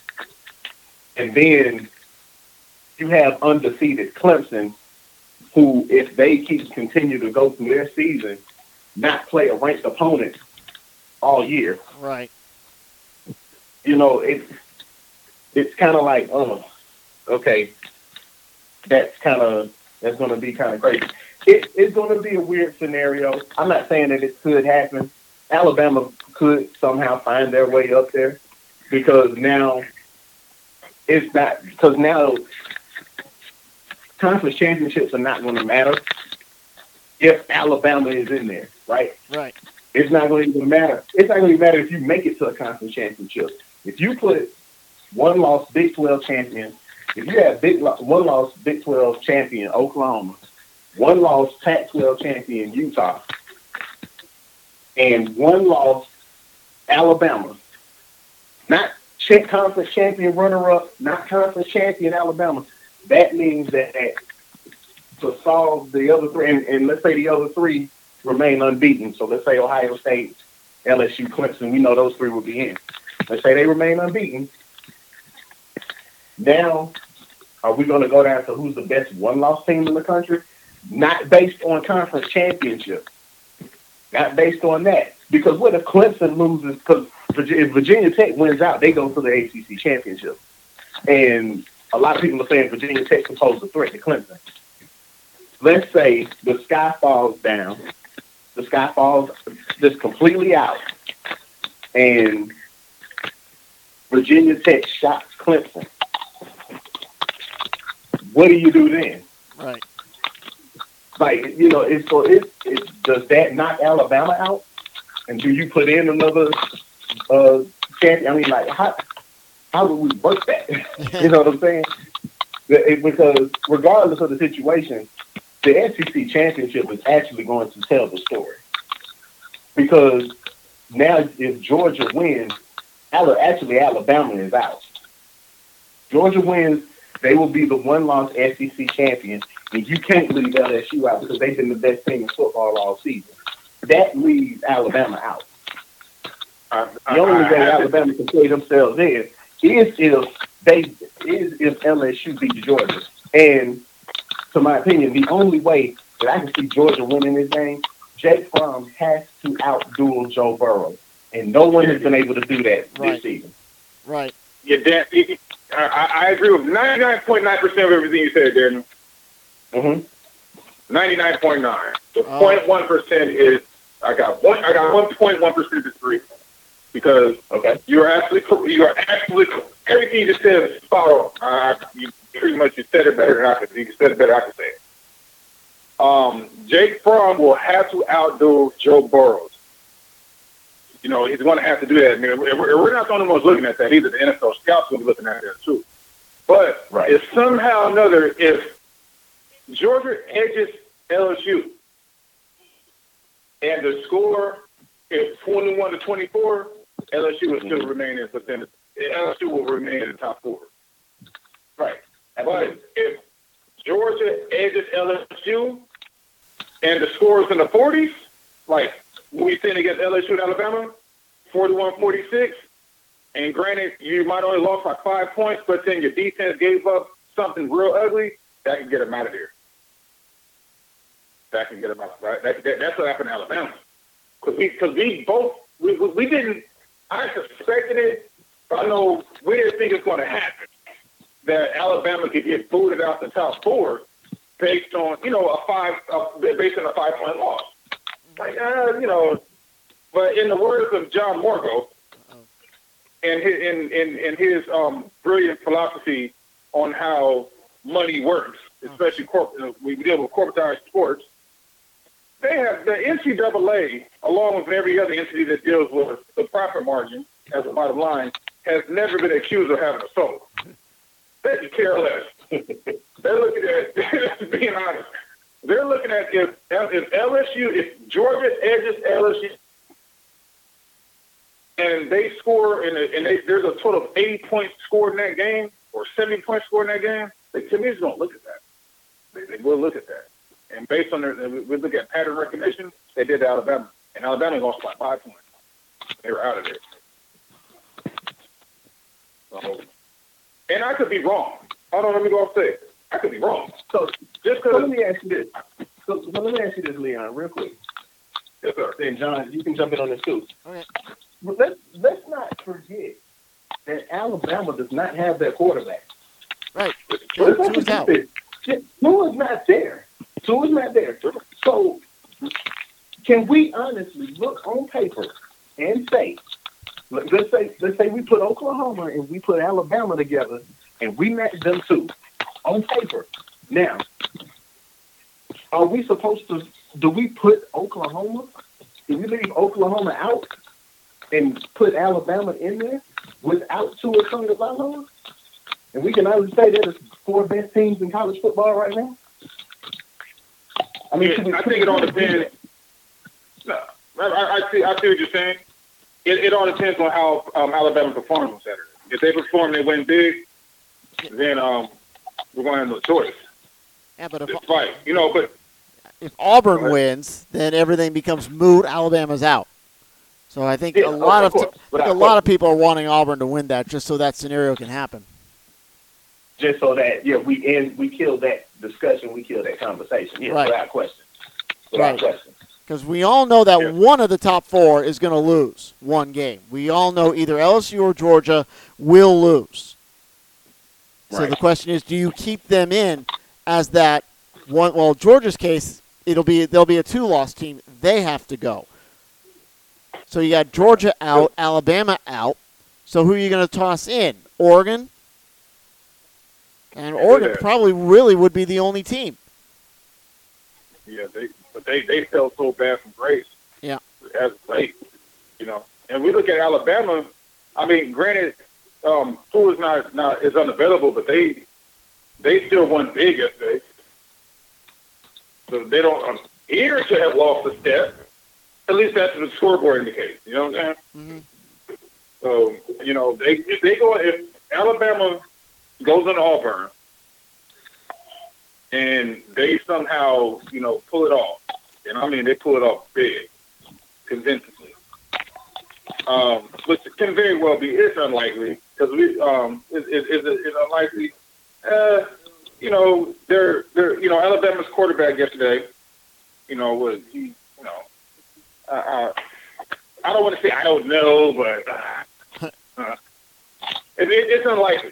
and then you have undefeated Clemson, who, if they keep continue to go through their season, not play a ranked opponent all year. Right. You know, it, it's kind of like, oh, okay, that's kind of, that's going to be kind of crazy. It, it's going to be a weird scenario. I'm not saying that it could happen. Alabama could somehow find their way up there because now it's not, because now conference championships are not going to matter if Alabama is in there, right? Right. It's not going to matter. It's not going to matter if you make it to a conference championship. If you put one loss Big twelve champion, if you have big one loss Big twelve champion Oklahoma, one loss Pac twelve champion Utah, and one loss Alabama, not conference champion runner-up, not conference champion Alabama, that means that to solve the other three, and, and let's say the other three remain unbeaten. So let's say Ohio State, L S U, Clemson, we know those three will be in. Let's say they remain unbeaten. Now, are we going to go down to who's the best one-loss team in the country? Not based on conference championship. Not based on that. Because what if Clemson loses? Because if Virginia Tech wins out, they go to the A C C championship. And a lot of people are saying Virginia Tech can pose a threat to Clemson. Let's say the sky falls down. The sky falls just completely out. And Virginia Tech shocks Clemson. What do you do then? Right. Like, you know, it's, so it, it, does that knock Alabama out? And do you put in another uh, champion? I mean, like, how, how do we work that? You know what I'm saying? It, because regardless of the situation, the S E C championship is actually going to tell the story. Because now if Georgia wins, actually Alabama is out. Georgia wins, they will be the one-loss S E C champion, and you can't leave L S U out because they've been the best team in football all season. That leaves Alabama out. I, I, the only I, way I, Alabama can play themselves in is if they is if L S U beats Georgia. And to my opinion, the only way that I can see Georgia winning this game, Jake Fromm has to outduel Joe Burrow, and no one has been able to do that Right. this season. Right. Yeah, Dan, I, I agree with ninety-nine point nine percent of everything you said, Darren. Mm-hmm. ninety-nine point nine. The Oh. zero point one percent is I got one. I got one point one percent disagree because Okay. you're absolutely cor- you are absolutely cor- everything you just said is spot on. Uh, you pretty much you said it better than I could. You said it better than I could say it. Um, Jake Fromm will have to outdo Joe Burrows. You know, he's going to have to do that. I mean, we're, we're not the only ones looking at that either. The N F L scouts will be looking at that too. But Right. if somehow or another, if Georgia edges L S U and the score is twenty-one to twenty-four, L S U will still Mhm. remain in within. L S U will remain in the top four. Right. But if Georgia edges L S U and the score is in the forties, like we seen against L S U and Alabama, forty-one forty-six, and granted, you might only lost by five points, but then your defense gave up something real ugly, that can get them out of there. That can get them out, right? That, that, that's what happened in Alabama. Because we, cause we both, we, we, we didn't, I suspected it, but I know we didn't think it's going to happen. That Alabama could get booted out the top four based on, you know, a five, uh, based on a five-point loss. Like, uh, you know, but in the words of John Morgo, and his, in, in, in his um, brilliant philosophy on how money works, especially corporate, we deal with corporatized sports, they have the N C double A, along with every other entity that deals with the profit margin as a bottom line, has never been accused of having a soul. They could care less. They're looking at, being honest, they're looking at if, if L S U, if Georgia edges L S U, and they score, in a, and they, there's a total of eighty points scored in that game, or seventy points scored in that game, the committee's going to look at that. They, they will look at that. And based on their, we look at pattern recognition, they did to Alabama. And Alabama lost by five points. They were out of there. So, and I could be wrong. Hold on, let me go off say I could be wrong. So, Just so because. let me ask you this. So, so let me ask you this, Leon, real quick. Yes, sir. And John, you can jump in on this too. Okay. But let's let's not forget that Alabama does not have their quarterback. Right. Let's Tua's not forget out. this. Tua's not there. Tua's not there. So can we honestly look on paper and say, let's say let's say we put Oklahoma and we put Alabama together and we match them two on paper. Now, are we supposed to? Do we put Oklahoma? Do we leave Oklahoma out and put Alabama in there without Tua Tagovailoa? And we can honestly say they're the four best teams in college football right now. I mean, Yeah, should we- I should think we it all really do depends. No, I, I, I see. I see what you're saying. It, it all depends on how um, Alabama performs on Saturday. If they perform, they win big. Then um, we're going to have no choice. Yeah, but if, Just fight, you know. But if Auburn Go ahead. wins, then everything becomes moot. Alabama's out. So I think Yeah, a lot of, of course, t- I think without a lot of question. people are wanting Auburn to win that just so that scenario can happen. just so that yeah, we end we kill that discussion, we kill that conversation. Yeah, Right. without question. Without Right. question. Because we all know that Yeah. one of the top four is going to lose one game. We all know either L S U or Georgia will lose. So Right. the question is, do you keep them in as that one? Well, Georgia's case, it'll be they'll be a two-loss team. They have to go. So you got Georgia out, Alabama out. So who are you going to toss in? Oregon? And Oregon that. probably really would be the only team. yeah, they but they they fell so bad from grace. Yeah. As of late, you know. And we look at Alabama. I mean, granted, um, Tua is not not is unavailable, but they they still won big yesterday. So they don't. Um, either should have lost a step. At least that's what the scoreboard indicates. You know what I'm saying? Mm-hmm. So you know, they if they go if Alabama goes into Auburn and they somehow you know pull it off, and I mean they pull it off big, convincingly. Um, which can very well be. It's unlikely because we um is is is it's unlikely. Uh, you know they're they're you know Alabama's quarterback yesterday. You know was he you know. Uh, uh, I don't want to say I don't know, but uh, uh, it, it, it's unlikely.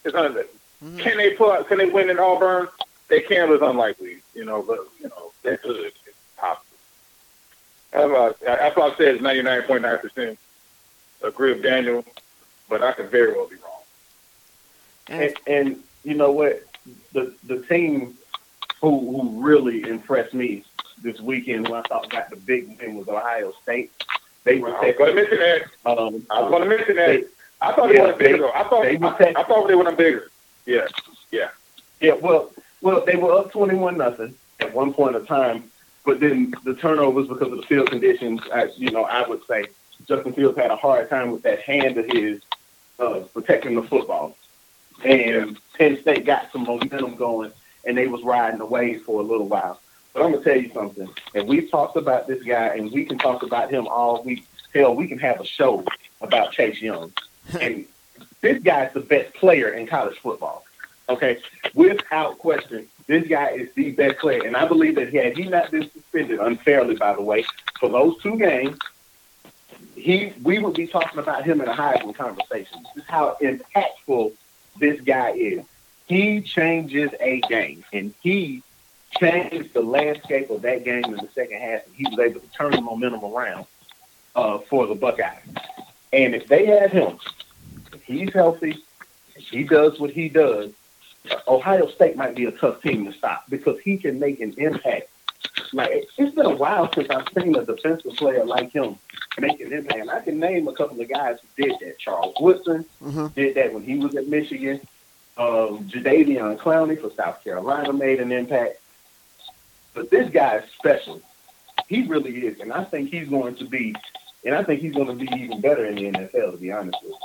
It's unlikely. Mm-hmm. Can they pull out, can they win in Auburn? They can, but it's unlikely. You know, but you know, they could. It's possible. That's why that's why I said it's ninety-nine point nine percent agree with Daniel, but I could very well be wrong. And, and you know what? The the team who who really impressed me this weekend, who I thought got the big win, was Ohio State. They were. I was going to mention that. Um, I was going to mention that. They, I thought they yeah, went bigger. they, though. I thought they I, take, I thought they went bigger. Yeah, yeah, yeah. Well, well, they were up twenty-one nothing at one point in time, but then the turnovers because of the field conditions. I, you know, I would say Justin Fields had a hard time with that hand of his uh, protecting the football, and Penn State got some momentum going, and they was riding the wave for a little while. But I'm gonna tell you something, and we've talked about this guy, and we can talk about him all week. Hell, we can have a show about Chase Young, and this guy's the best player in college football. Okay, without question, this guy is the best player, and I believe that had he not been suspended unfairly, by the way, for those two games, he we would be talking about him in a Heisman conversation. This is how impactful this guy is. He changes a game, and he changed the landscape of that game in the second half, and he was able to turn the momentum around uh, for the Buckeyes. And if they had him, if he's healthy, if he does what he does, Ohio State might be a tough team to stop because he can make an impact. Like, it's been a while since I've seen a defensive player like him make an impact. And I can name a couple of guys who did that. Charles Woodson mm-hmm. did that when he was at Michigan. Um, Jadeveon Clowney for South Carolina made an impact. But this guy is special. He really is. And I think he's going to be, and I think he's going to be even better in the N F L, to be honest with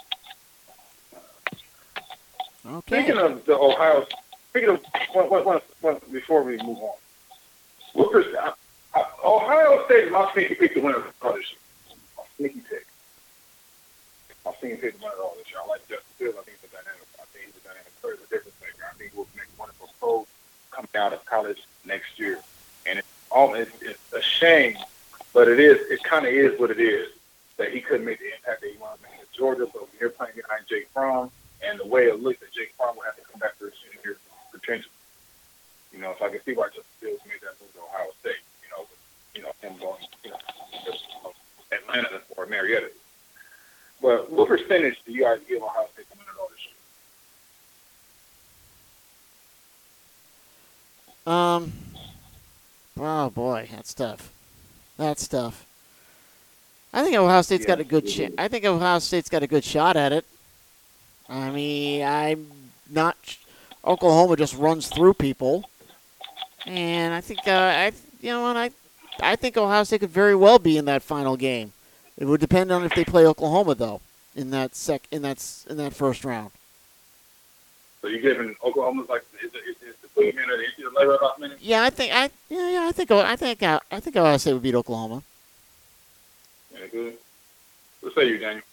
you. Okay. Speaking of the Ohio, speaking of one, one, one, one, before we move on, Wilkers, I, I, Ohio State is my sneaky pick to win it all this year. My sneaky pick. My sneaky pick to win it all this year. I like Justin Fields. I think he's a dynamic. I think he's a dynamic player, a difference maker. I think we'll make wonderful pros coming out of college next year. And it's all it's, it's a shame, but it is. It kind of is what it is that he couldn't make the impact that he wanted to make in Georgia. But when you're playing behind Jake Fromm, and the way it looks that Jake Fromm will have to come back for his senior year potential. You know, so I can see why Justin Fields made that move to Ohio State. You know, with, you know him going, you know, Atlanta or Marietta. But what percentage do you guys give Ohio State to win it all this year? Um. Oh boy, that's tough. That's tough. I think Ohio State's Yeah, got a good shot. I think Ohio State's got a good shot at it. I mean, I'm not. Oklahoma just runs through people, and I think uh, I, you know, what I, I think Ohio State could very well be in that final game. It would depend on if they play Oklahoma though in that sec in that in that first round. So you're giving Oklahoma's like is the, is, is the boogeyman or the later off minute? Yeah, I think I yeah yeah I think I think I, I think Ohio State would beat Oklahoma. Yeah, good. What say you, Daniel?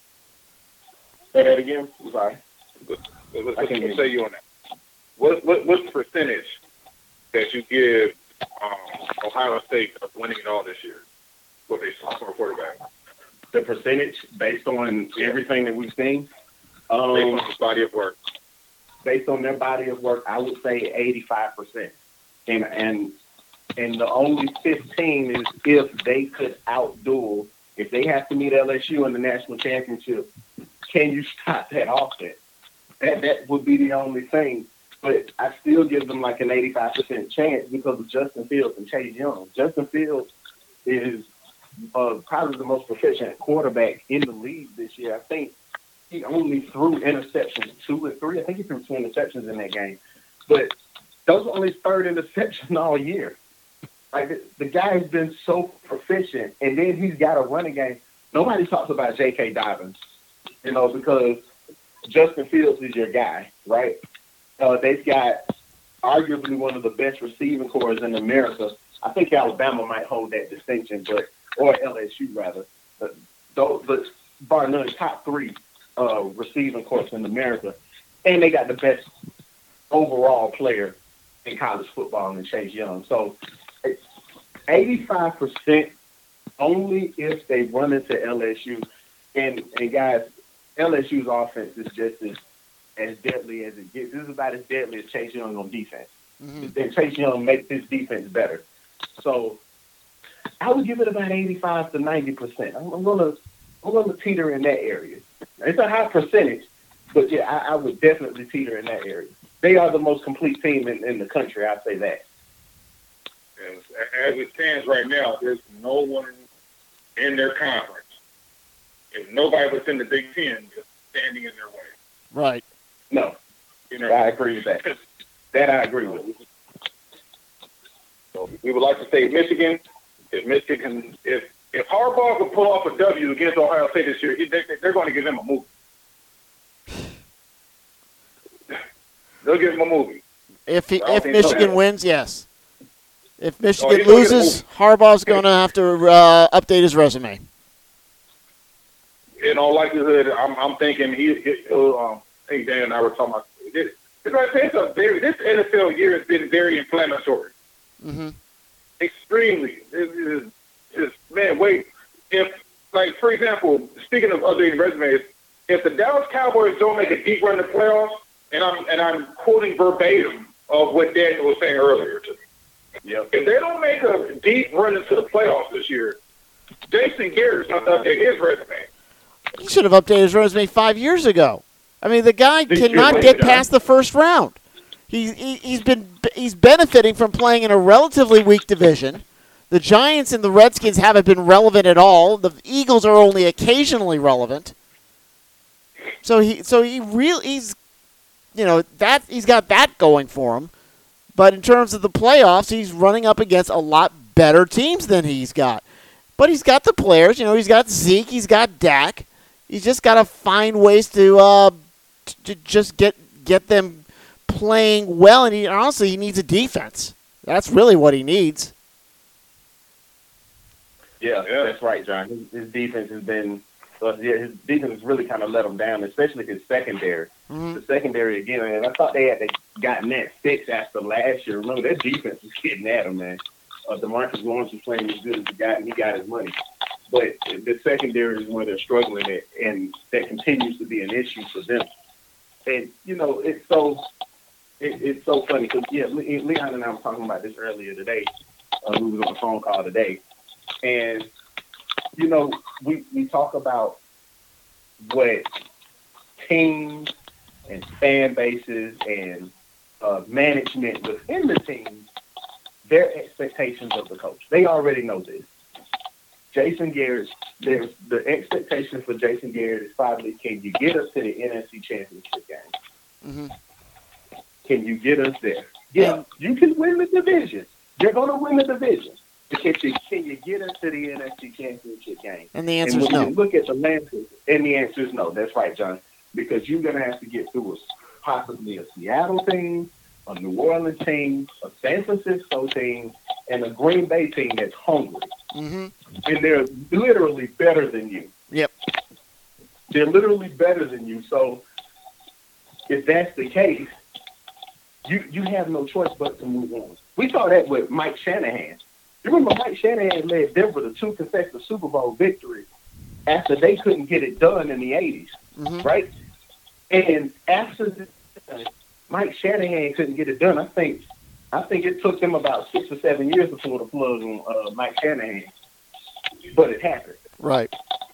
Say that again. I'm sorry. What, what, what, I what can't say you on that? What, what what's the percentage that you give um, Ohio State of winning it all this year? What they sophomore quarterback? The percentage based on everything that we've seen, um, Based on his body of work. based on their body of work, I would say eighty-five percent. And and and the only fifteen is if they could outduel. If they have to meet L S U in the national championship, can you stop that offense? That that would be the only thing. But I still give them like an eighty-five percent chance because of Justin Fields and Chase Young. Justin Fields is uh, probably the most proficient quarterback in the league this year. I think he only threw interceptions, two or three. I think he threw two interceptions in that game. But those were only his third interception all year. Like, the, the guy has been so proficient, and then he's got a running game. Nobody talks about J K. Dobbins, you know, because Justin Fields is your guy, right? Uh, they've got arguably one of the best receiving corps in America. I think Alabama might hold that distinction, but or L S U rather. But, but bar none, top three uh, receiving corps in America, and they got the best overall player in college football in Chase Young. So eighty-five percent only if they run into L S U. And, and guys, L S U's offense is just as as deadly as it gets. This is about as deadly as Chase Young on defense. Mm-hmm. And Chase Young makes this defense better. So I would give it about eighty-five to ninety percent. I'm, I'm gonna I'm gonna teeter in that area. It's a high percentage, but yeah, I, I would definitely teeter in that area. They are the most complete team in, in the country. I'd say that. As, as it stands right now, there's no one in their conference. If nobody within the Big Ten is standing in their way. Right. No. You know, I agree with that. That I agree with. So we would like to say Michigan. If Michigan, if if Harbaugh can pull off a W against Ohio State this year, he, they, they're going to give him a movie. They'll give him a movie. If he, if Michigan wins, yes. If Michigan he's gonna get a loses, Harbaugh's going to have to uh, update his resume. In all likelihood, I'm, I'm thinking he. He'll, um, I think Dan and I were talking about this. It's like, it's a very, this N F L year has been very inflammatory. Mm-hmm. Extremely. It is, it's, man, wait. If, like, for example, speaking of updating resumes, if the Dallas Cowboys don't make a deep run in the playoffs, and I'm and I'm quoting verbatim of what Daniel was saying earlier to me. Yep. If they don't make a deep run into the playoffs this year, Jason Garrett's not to update his resume. He should have updated his resume five years ago. I mean, the guy This cannot year, get John. past the first round. He, he he's been he's benefiting from playing in a relatively weak division. The Giants and the Redskins haven't been relevant at all. The Eagles are only occasionally relevant. So he so he really he's you know that he's got that going for him. But in terms of the playoffs, he's running up against a lot better teams than he's got. But he's got the players. You know, he's got Zeke. He's got Dak. He's just got to find ways to uh, to just get get them playing well. And he, honestly, he needs a defense. That's really what he needs. Yeah, Yeah. that's right, John. His, his defense has been, uh, yeah, his defense has really kind of let him down, especially his secondary. Mm-hmm. The secondary again, and I thought they had they gotten that fixed after last year. Remember, their defense was getting at him, man. Uh, DeMarcus Lawrence was playing as good as he got, and he got his money. But the secondary is where they're struggling at, and that continues to be an issue for them. And you know, it's so it, it's so funny because yeah, Le- Leon and I were talking about this earlier today. Uh, we was on a phone call today, and you know, we we talk about what teams and fan bases and uh, management within the team, their expectations of the coach. They already know this. Jason Garrett, there's the expectation for Jason Garrett is probably, can you get us to the N F C Championship game? Mm-hmm. Can you get us there? Yeah, And- you can win the division. You're going to win the division. But can you, can you get us to the N F C Championship game? And the answer and is when no. you look at the landscape, and the answer is no. That's right, John. Because you're going to have to get through a, possibly a Seattle team, a New Orleans team, a San Francisco team, and a Green Bay team that's hungry. Mm-hmm. And they're literally better than you. Yep. They're literally better than you. So if that's the case, you you have no choice but to move on. We saw that with Mike Shanahan. You remember Mike Shanahan led Denver to two consecutive Super Bowl victories after they couldn't get it done in the eighties, Mm-hmm. right? And after the, uh, Mike Shanahan couldn't get it done, I think I think it took them about six or seven years to pull the plug on uh, Mike Shanahan. But it happened. Right.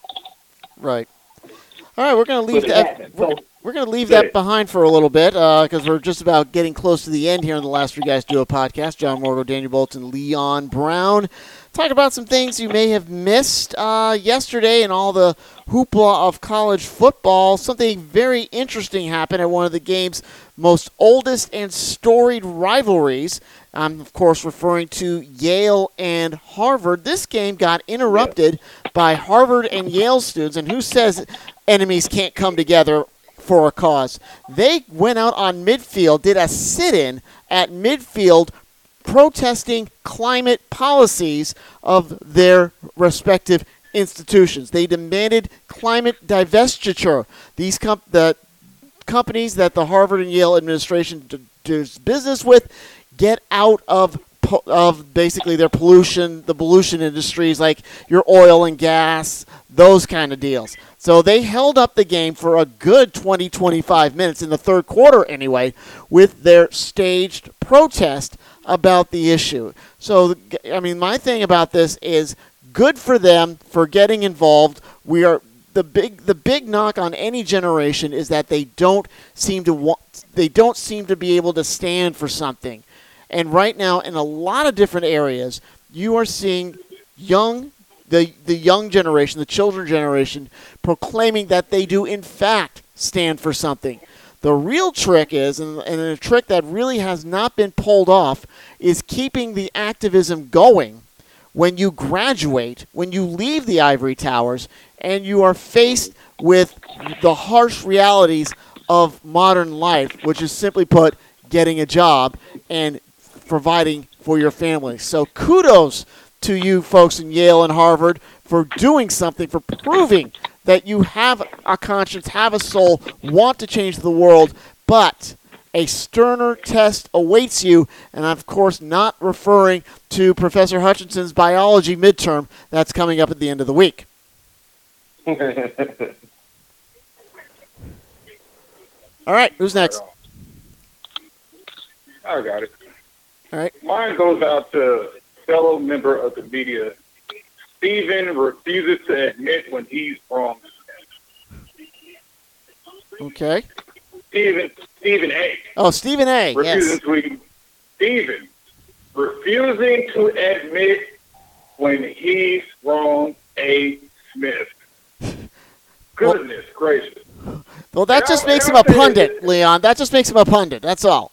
Right. All right, we're going to leave But it that. happened. We're, So, we're going to leave Go that ahead. behind for a little bit because we're just about getting close to the end here on the Last Three Guys Duo podcast. John Morgo, Daniel Bolton, Leon Brown. Talk about some things you may have missed uh, yesterday in all the hoopla of college football. Something very interesting happened at one of the game's most oldest and storied rivalries. I'm, of course, referring to Yale and Harvard. This game got interrupted by Harvard and Yale students, and who says enemies can't come together for a cause? They went out on midfield, did a sit-in at midfield, protesting climate policies of their respective institutions. They demanded climate divestiture. These com- the companies that the Harvard and Yale administration d- does business with get out of po- of basically their pollution, the pollution industries like your oil and gas, those kind of deals. So they held up the game for a good twenty, twenty-five minutes in the third quarter anyway with their staged protest about the issue. So, I mean, my thing about this is good for them for getting involved. We are the big the big knock on any generation is that they don't seem to want they don't seem to be able to stand for something. And right now, in a lot of different areas, you are seeing young the the young generation, the children generation, proclaiming that they do in fact stand for something. The real trick is, and, and a trick that really has not been pulled off, is keeping the activism going when you graduate, when you leave the ivory towers, and you are faced with the harsh realities of modern life, which is simply put, getting a job and providing for your family. So kudos to you folks in Yale and Harvard for doing something, for proving that you have a conscience, have a soul, want to change the world, but a sterner test awaits you, and I'm, of course, not referring to Professor Hutchinson's biology midterm that's coming up at the end of the week. All right, who's next? I got it. All right. Mine goes out to fellow member of the media. Stephen refuses to admit when he's wrong. Okay. Stephen, Stephen A. Oh, Stephen A. Refusing Yes. to, Stephen refusing to admit when he's wrong. A. Smith. Goodness well, gracious. Well, that and just I, makes him I a pundit, Leon. That just makes him a pundit. That's all.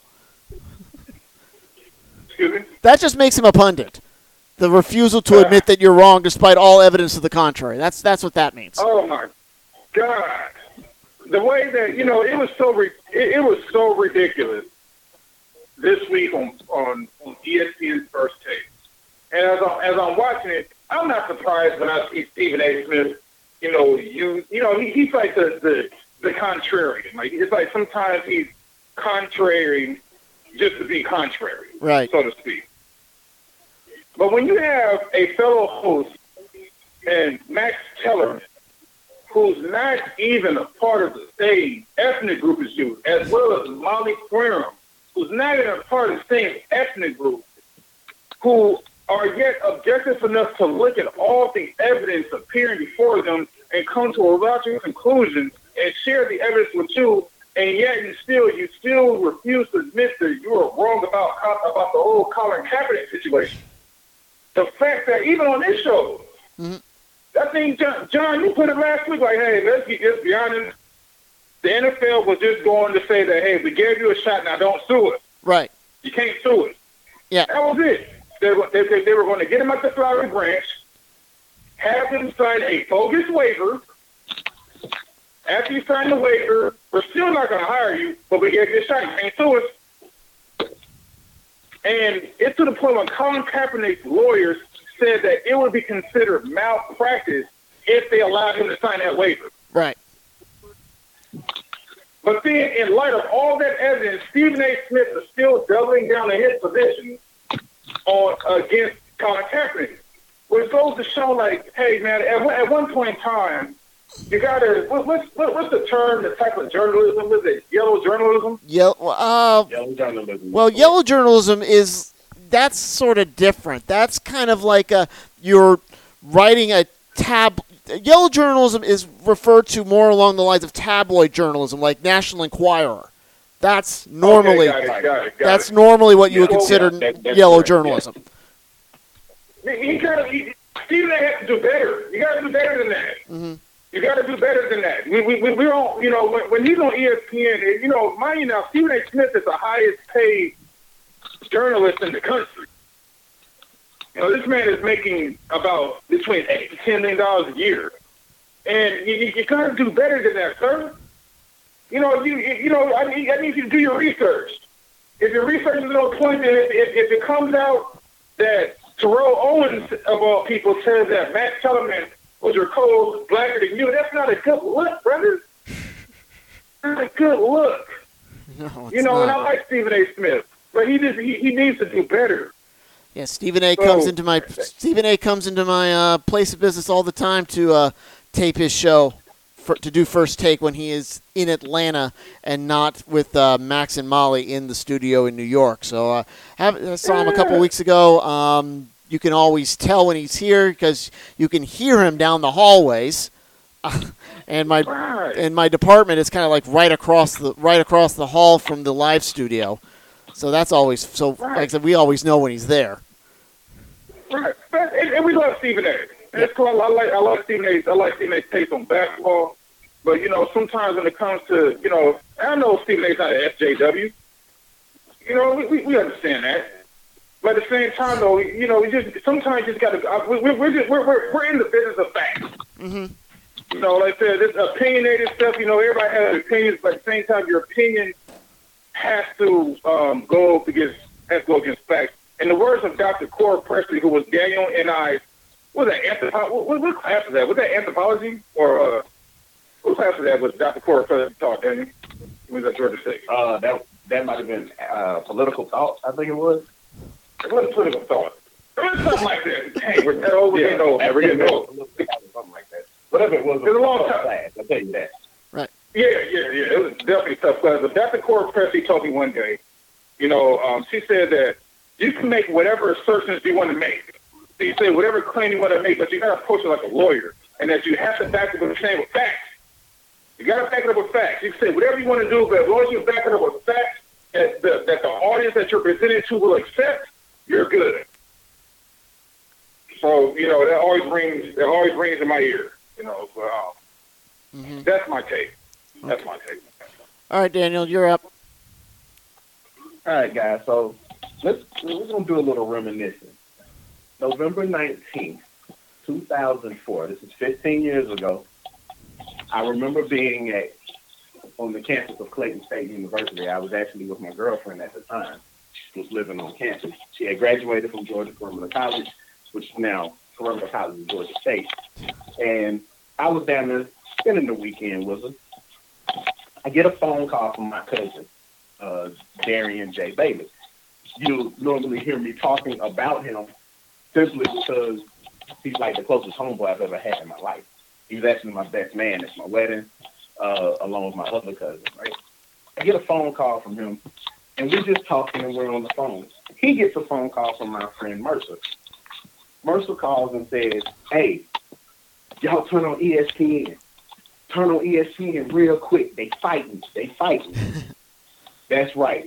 Excuse me? That just makes him a pundit. The refusal to admit that you're wrong despite all evidence to the contrary. That's that's what that means. Oh, my God. The way that, you know, it was so re- it, it was so ridiculous this week on, on, on E S P N's First Take. And as I'm, as I'm watching it, I'm not surprised when I see Stephen A. Smith, you know, you you know, he, he's like the, the, the contrarian. Like, it's like sometimes he's contrary just to be contrary, right, so to speak. But when you have a fellow host and Max Kellerman, who's not even a part of the same ethnic group as you, as well as Molly Querum, who's not even a part of the same ethnic group, who are yet objective enough to look at all the evidence appearing before them and come to a logical conclusion and share the evidence with you, and yet you still you still refuse to admit that you were wrong about about the whole Colin Kaepernick situation. The fact that even on this show, mm-hmm. I think, John, John, you put it last week, like, hey, let's be, let's be honest. The N F L was just going to say that, hey, we gave you a shot, now don't sue us. Right. You can't sue us. Yeah. That was it. They were, they, they were going to get him at the flowery branch, have him sign a bogus waiver. After you sign the waiver, we're still not going to hire you, but we gave you a shot. You can't sue us. And it's to the point where Colin Kaepernick's lawyers said that it would be considered malpractice if they allowed him to sign that waiver. Right. But then, in light of all that evidence, Stephen A. Smith is still doubling down in his position on against Colin Kaepernick, which goes to show, like, hey, man, at, at one point in time, you gotta what, what's what, what's the term? The type of journalism is it? Yellow journalism? Yellow. Uh, Yellow journalism. Well, yellow journalism is that's sort of different. That's kind of like a you're writing a tab. Yellow journalism is referred to more along the lines of tabloid journalism, like National Enquirer. That's normally okay, got it, got it, got that's it. normally what you Yeah, would well, consider yeah, that- that's yellow correct, journalism. He, he gotta, he, Stephen A. has to do better. You got to do better than that. Mm-hmm. You got to do better than that. We we we, we don't, you know, when, when he's on E S P N, you know, mind you now, Stephen A. Smith is the highest paid journalist in the country. You know, this man is making about between eight to ten million dollars a year, and you, you, you got to do better than that, sir. You know, you you know, I need, I need you to do your research. If your research is on point, and if, if, if it comes out that Terrell Owens, of all people, says that Matt Kellerman was your co blacker than you, that's not a good look, brother. Not a good look. No, it's You know, not. and I like Stephen A. Smith, but he just he, he needs to do better. Yeah, Stephen A. So- comes into my Stephen A. comes into my uh, place of business all the time to uh, tape his show, for, to do First Take when he is in Atlanta and not with uh, Max and Molly in the studio in New York. So uh, have, I saw him a couple weeks ago. Um, you can always tell when he's here because you can hear him down the hallways. and my Right. and my department is kind of like right across the right across the hall from the live studio. So that's always so. Right. Like I said, we always know when he's there. Right. And, and we love Stephen A. And it's cool. I like I like Stephen A. I like Stephen A's taste on basketball. But you know, sometimes when it comes to, you know, I know Stephen A's not an S J W. You know, we, we, we understand that. But at the same time, though, you know, we just sometimes you just got to. We're we're, just, we're we're we're in the business of facts. Mm-hmm. You know, like I said, this opinionated stuff. You know, everybody has opinions, but at the same time, your opinion has to um, go against has to go against facts. In the words of Doctor Cora Presley, who was Daniel and I, what was that anthropology? What, what class was that? Was that anthropology or uh, what class was that? Was Doctor Cora Presley taught Daniel? Was that Georgia State? Uh, that that might have been uh, political thought. I think it was. It wasn't political thought. It was something like that. Dang, we're that old. Yeah, no, Every you know. something like that. Whatever it was, It was a long tough time. class, I'll tell you that. Yeah, yeah, yeah. It was definitely a tough class. But Doctor Cora Presley told me one day, you know, um, she said that you can make whatever assertions you want to make. So you say whatever claim you want to make, but you got to approach it like a lawyer, and that you have to back it up with saying with facts. You got to back it up with facts. You can say whatever you want to do, but as long as you back it up with facts that the, that the audience that you're presenting to will accept, you're good. So you know that always rings. That always rings in my ear. You know, so, um, Mm-hmm. that's my take. That's my take. All right, Daniel, you're up. All right, guys. So let's we're gonna do a little reminiscing. November nineteenth, two thousand four. This is fifteen years ago. I remember being at on the campus of Clayton State University. I was actually with my girlfriend at the time. She was living on campus. She had graduated from Georgia Perimeter College, which is now Perimeter College of Georgia State. And I was down there spending the weekend with her. I get a phone call from my cousin, uh, Darian J. Bailey. You'll normally hear me talking about him simply because he's like the closest homeboy I've ever had in my life. He was actually my best man at my wedding, uh, along with my other cousin, right? I get a phone call from him, and we're just talking, and we're on the phone. He gets a phone call from my friend Mercer. Mercer calls and says, hey, y'all turn on E S P N. Turn on E S P N real quick. They fighting. They fighting. That's right.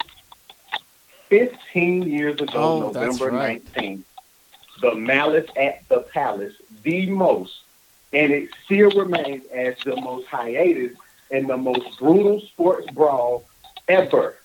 Fifteen years ago, Oh, that's November right. nineteenth, the Malice at the Palace, the most, and it still remains as the most hiatus and the most brutal sports brawl ever.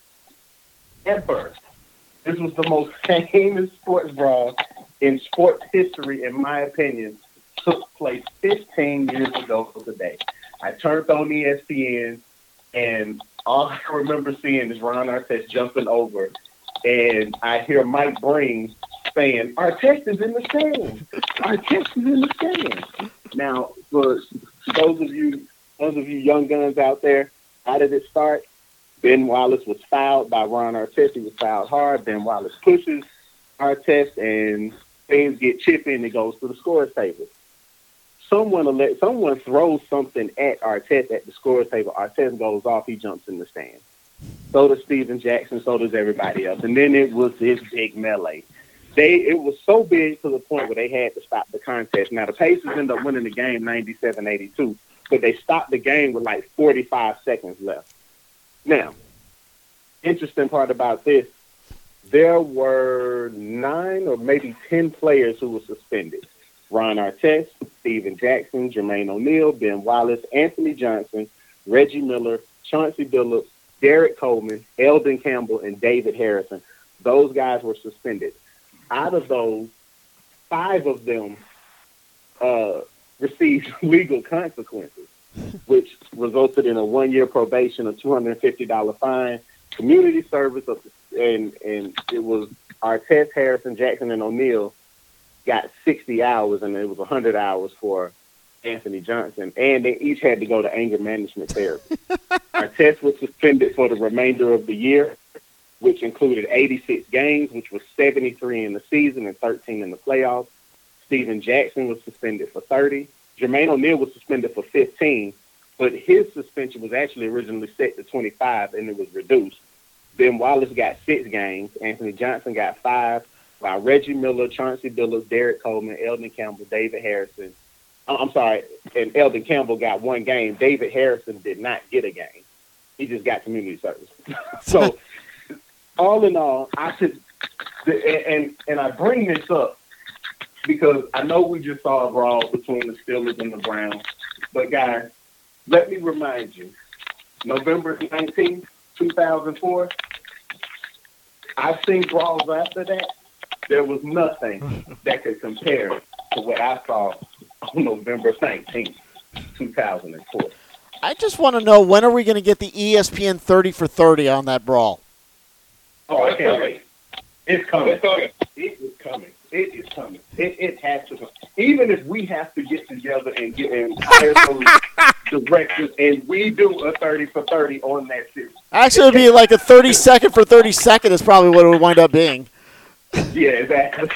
Ever. This was the most famous sports brawl in sports history, in my opinion, took place fifteen years ago today. I turned on E S P N, and all I remember seeing is Ron Artest jumping over, and I hear Mike Breen saying, Artest is in the stand. Artest is in the stand. Now, for those of you, those of you young guns out there, how did it start? Ben Wallace was fouled by Ron Artest. He was fouled hard. Ben Wallace pushes Artest, and things get chippy, and it goes to the scores table. Someone let someone throws something at Artest at the scores table. Artest goes off. He jumps in the stand. So does Steven Jackson. So does everybody else. And then it was this big melee. They it was so big to the point where they had to stop the contest. Now the Pacers ended up winning the game ninety-seven eighty-two, but they stopped the game with like forty-five seconds left. Now, interesting part about this, there were nine or maybe ten players who were suspended. Ron Artest, Steven Jackson, Jermaine O'Neal, Ben Wallace, Anthony Johnson, Reggie Miller, Chauncey Billups, Derek Coleman, Eldon Campbell, and David Harrison. Those guys were suspended. Out of those, five of them uh, received legal consequences, which resulted in a one-year probation, a two hundred fifty dollars fine, community service, of, and, and it was Artest, Harrison, Jackson, and O'Neal got sixty hours, and it was one hundred hours for Anthony Johnson, and they each had to go to anger management therapy. Artest was suspended for the remainder of the year, which included eighty-six games, which was seventy-three in the season and thirteen in the playoffs. Steven Jackson was suspended for thirty. Jermaine O'Neal was suspended for fifteen, but his suspension was actually originally set to twenty-five, and it was reduced. Ben Wallace got six games. Anthony Johnson got five, while Reggie Miller, Chauncey Billups, Derek Coleman, Eldon Campbell, David Harrison, I'm sorry, and Eldon Campbell got one game. David Harrison did not get a game. He just got community service. So, all in all, I could, and, and and I bring this up because I know we just saw a brawl between the Steelers and the Browns. But, guys, let me remind you, November nineteenth, two thousand four, I've seen brawls after that. There was nothing that could compare to what I saw on November nineteenth, two thousand four. I just want to know, when are we going to get the E S P N thirty for thirty on that brawl? Oh, I can't wait. It's coming. It's coming. It is coming. It is coming. It, it has to come. Even if we have to get together and get and hire some directors and we do a thirty for thirty on that series. Actually, it would be like a thirty second for thirty second is probably what it would wind up being. Yeah, exactly.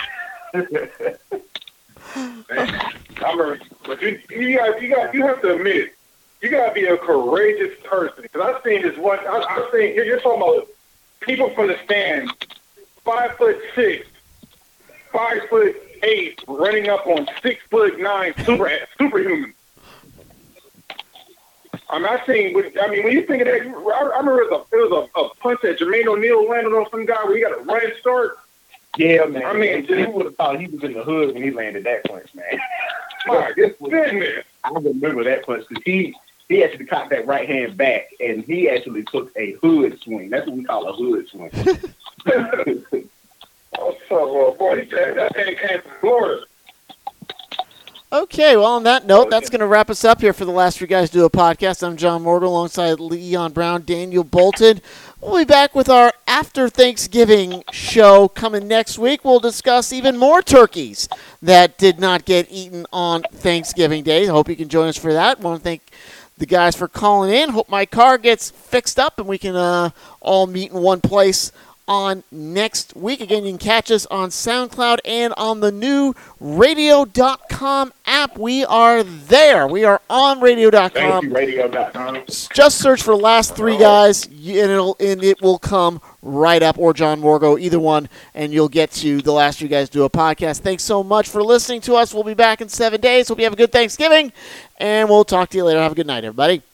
I remember, but you, you, got, you, got, you have to admit, you got to be a courageous person. Because I've seen this one, I, I've seen, you're, you're talking about people from the stand, five foot six, five foot eight, running up on six foot nine super superhuman. I mean, I seen. I mean, when you think of that, I, I remember it was a, it was a, a punch that Jermaine O'Neal landed on some guy where he got a running start. Yeah, man. I mean, he would have thought he was in the hood when he landed that punch, man. My goodness. I remember that punch because he he actually caught that right hand back and he actually took a hood swing. That's what we call a hood swing. Oh, so, uh, boy, that thing came from Florida. Okay, well, on that note, that's going to wrap us up here for the last three guys do a podcast. I'm John Morgan alongside Leon Brown, Daniel Bolton. We'll be back with our after Thanksgiving show coming next week. We'll discuss even more turkeys that did not get eaten on Thanksgiving Day. I hope you can join us for that. I want to thank the guys for calling in. Hope my car gets fixed up and we can uh, all meet in one place on next week. Again, you can catch us on SoundCloud and on the new radio dot com app. We are there. We are on radio dot com. Thank you, radio dot com. Just search for Last Three Guys, and, it'll, and it will come right up, or John Morgo, either one, and you'll get to the Last Three Guys Do a Podcast. Thanks so much for listening to us. We'll be back in seven days. Hope you have a good Thanksgiving, and we'll talk to you later. Have a good night, everybody.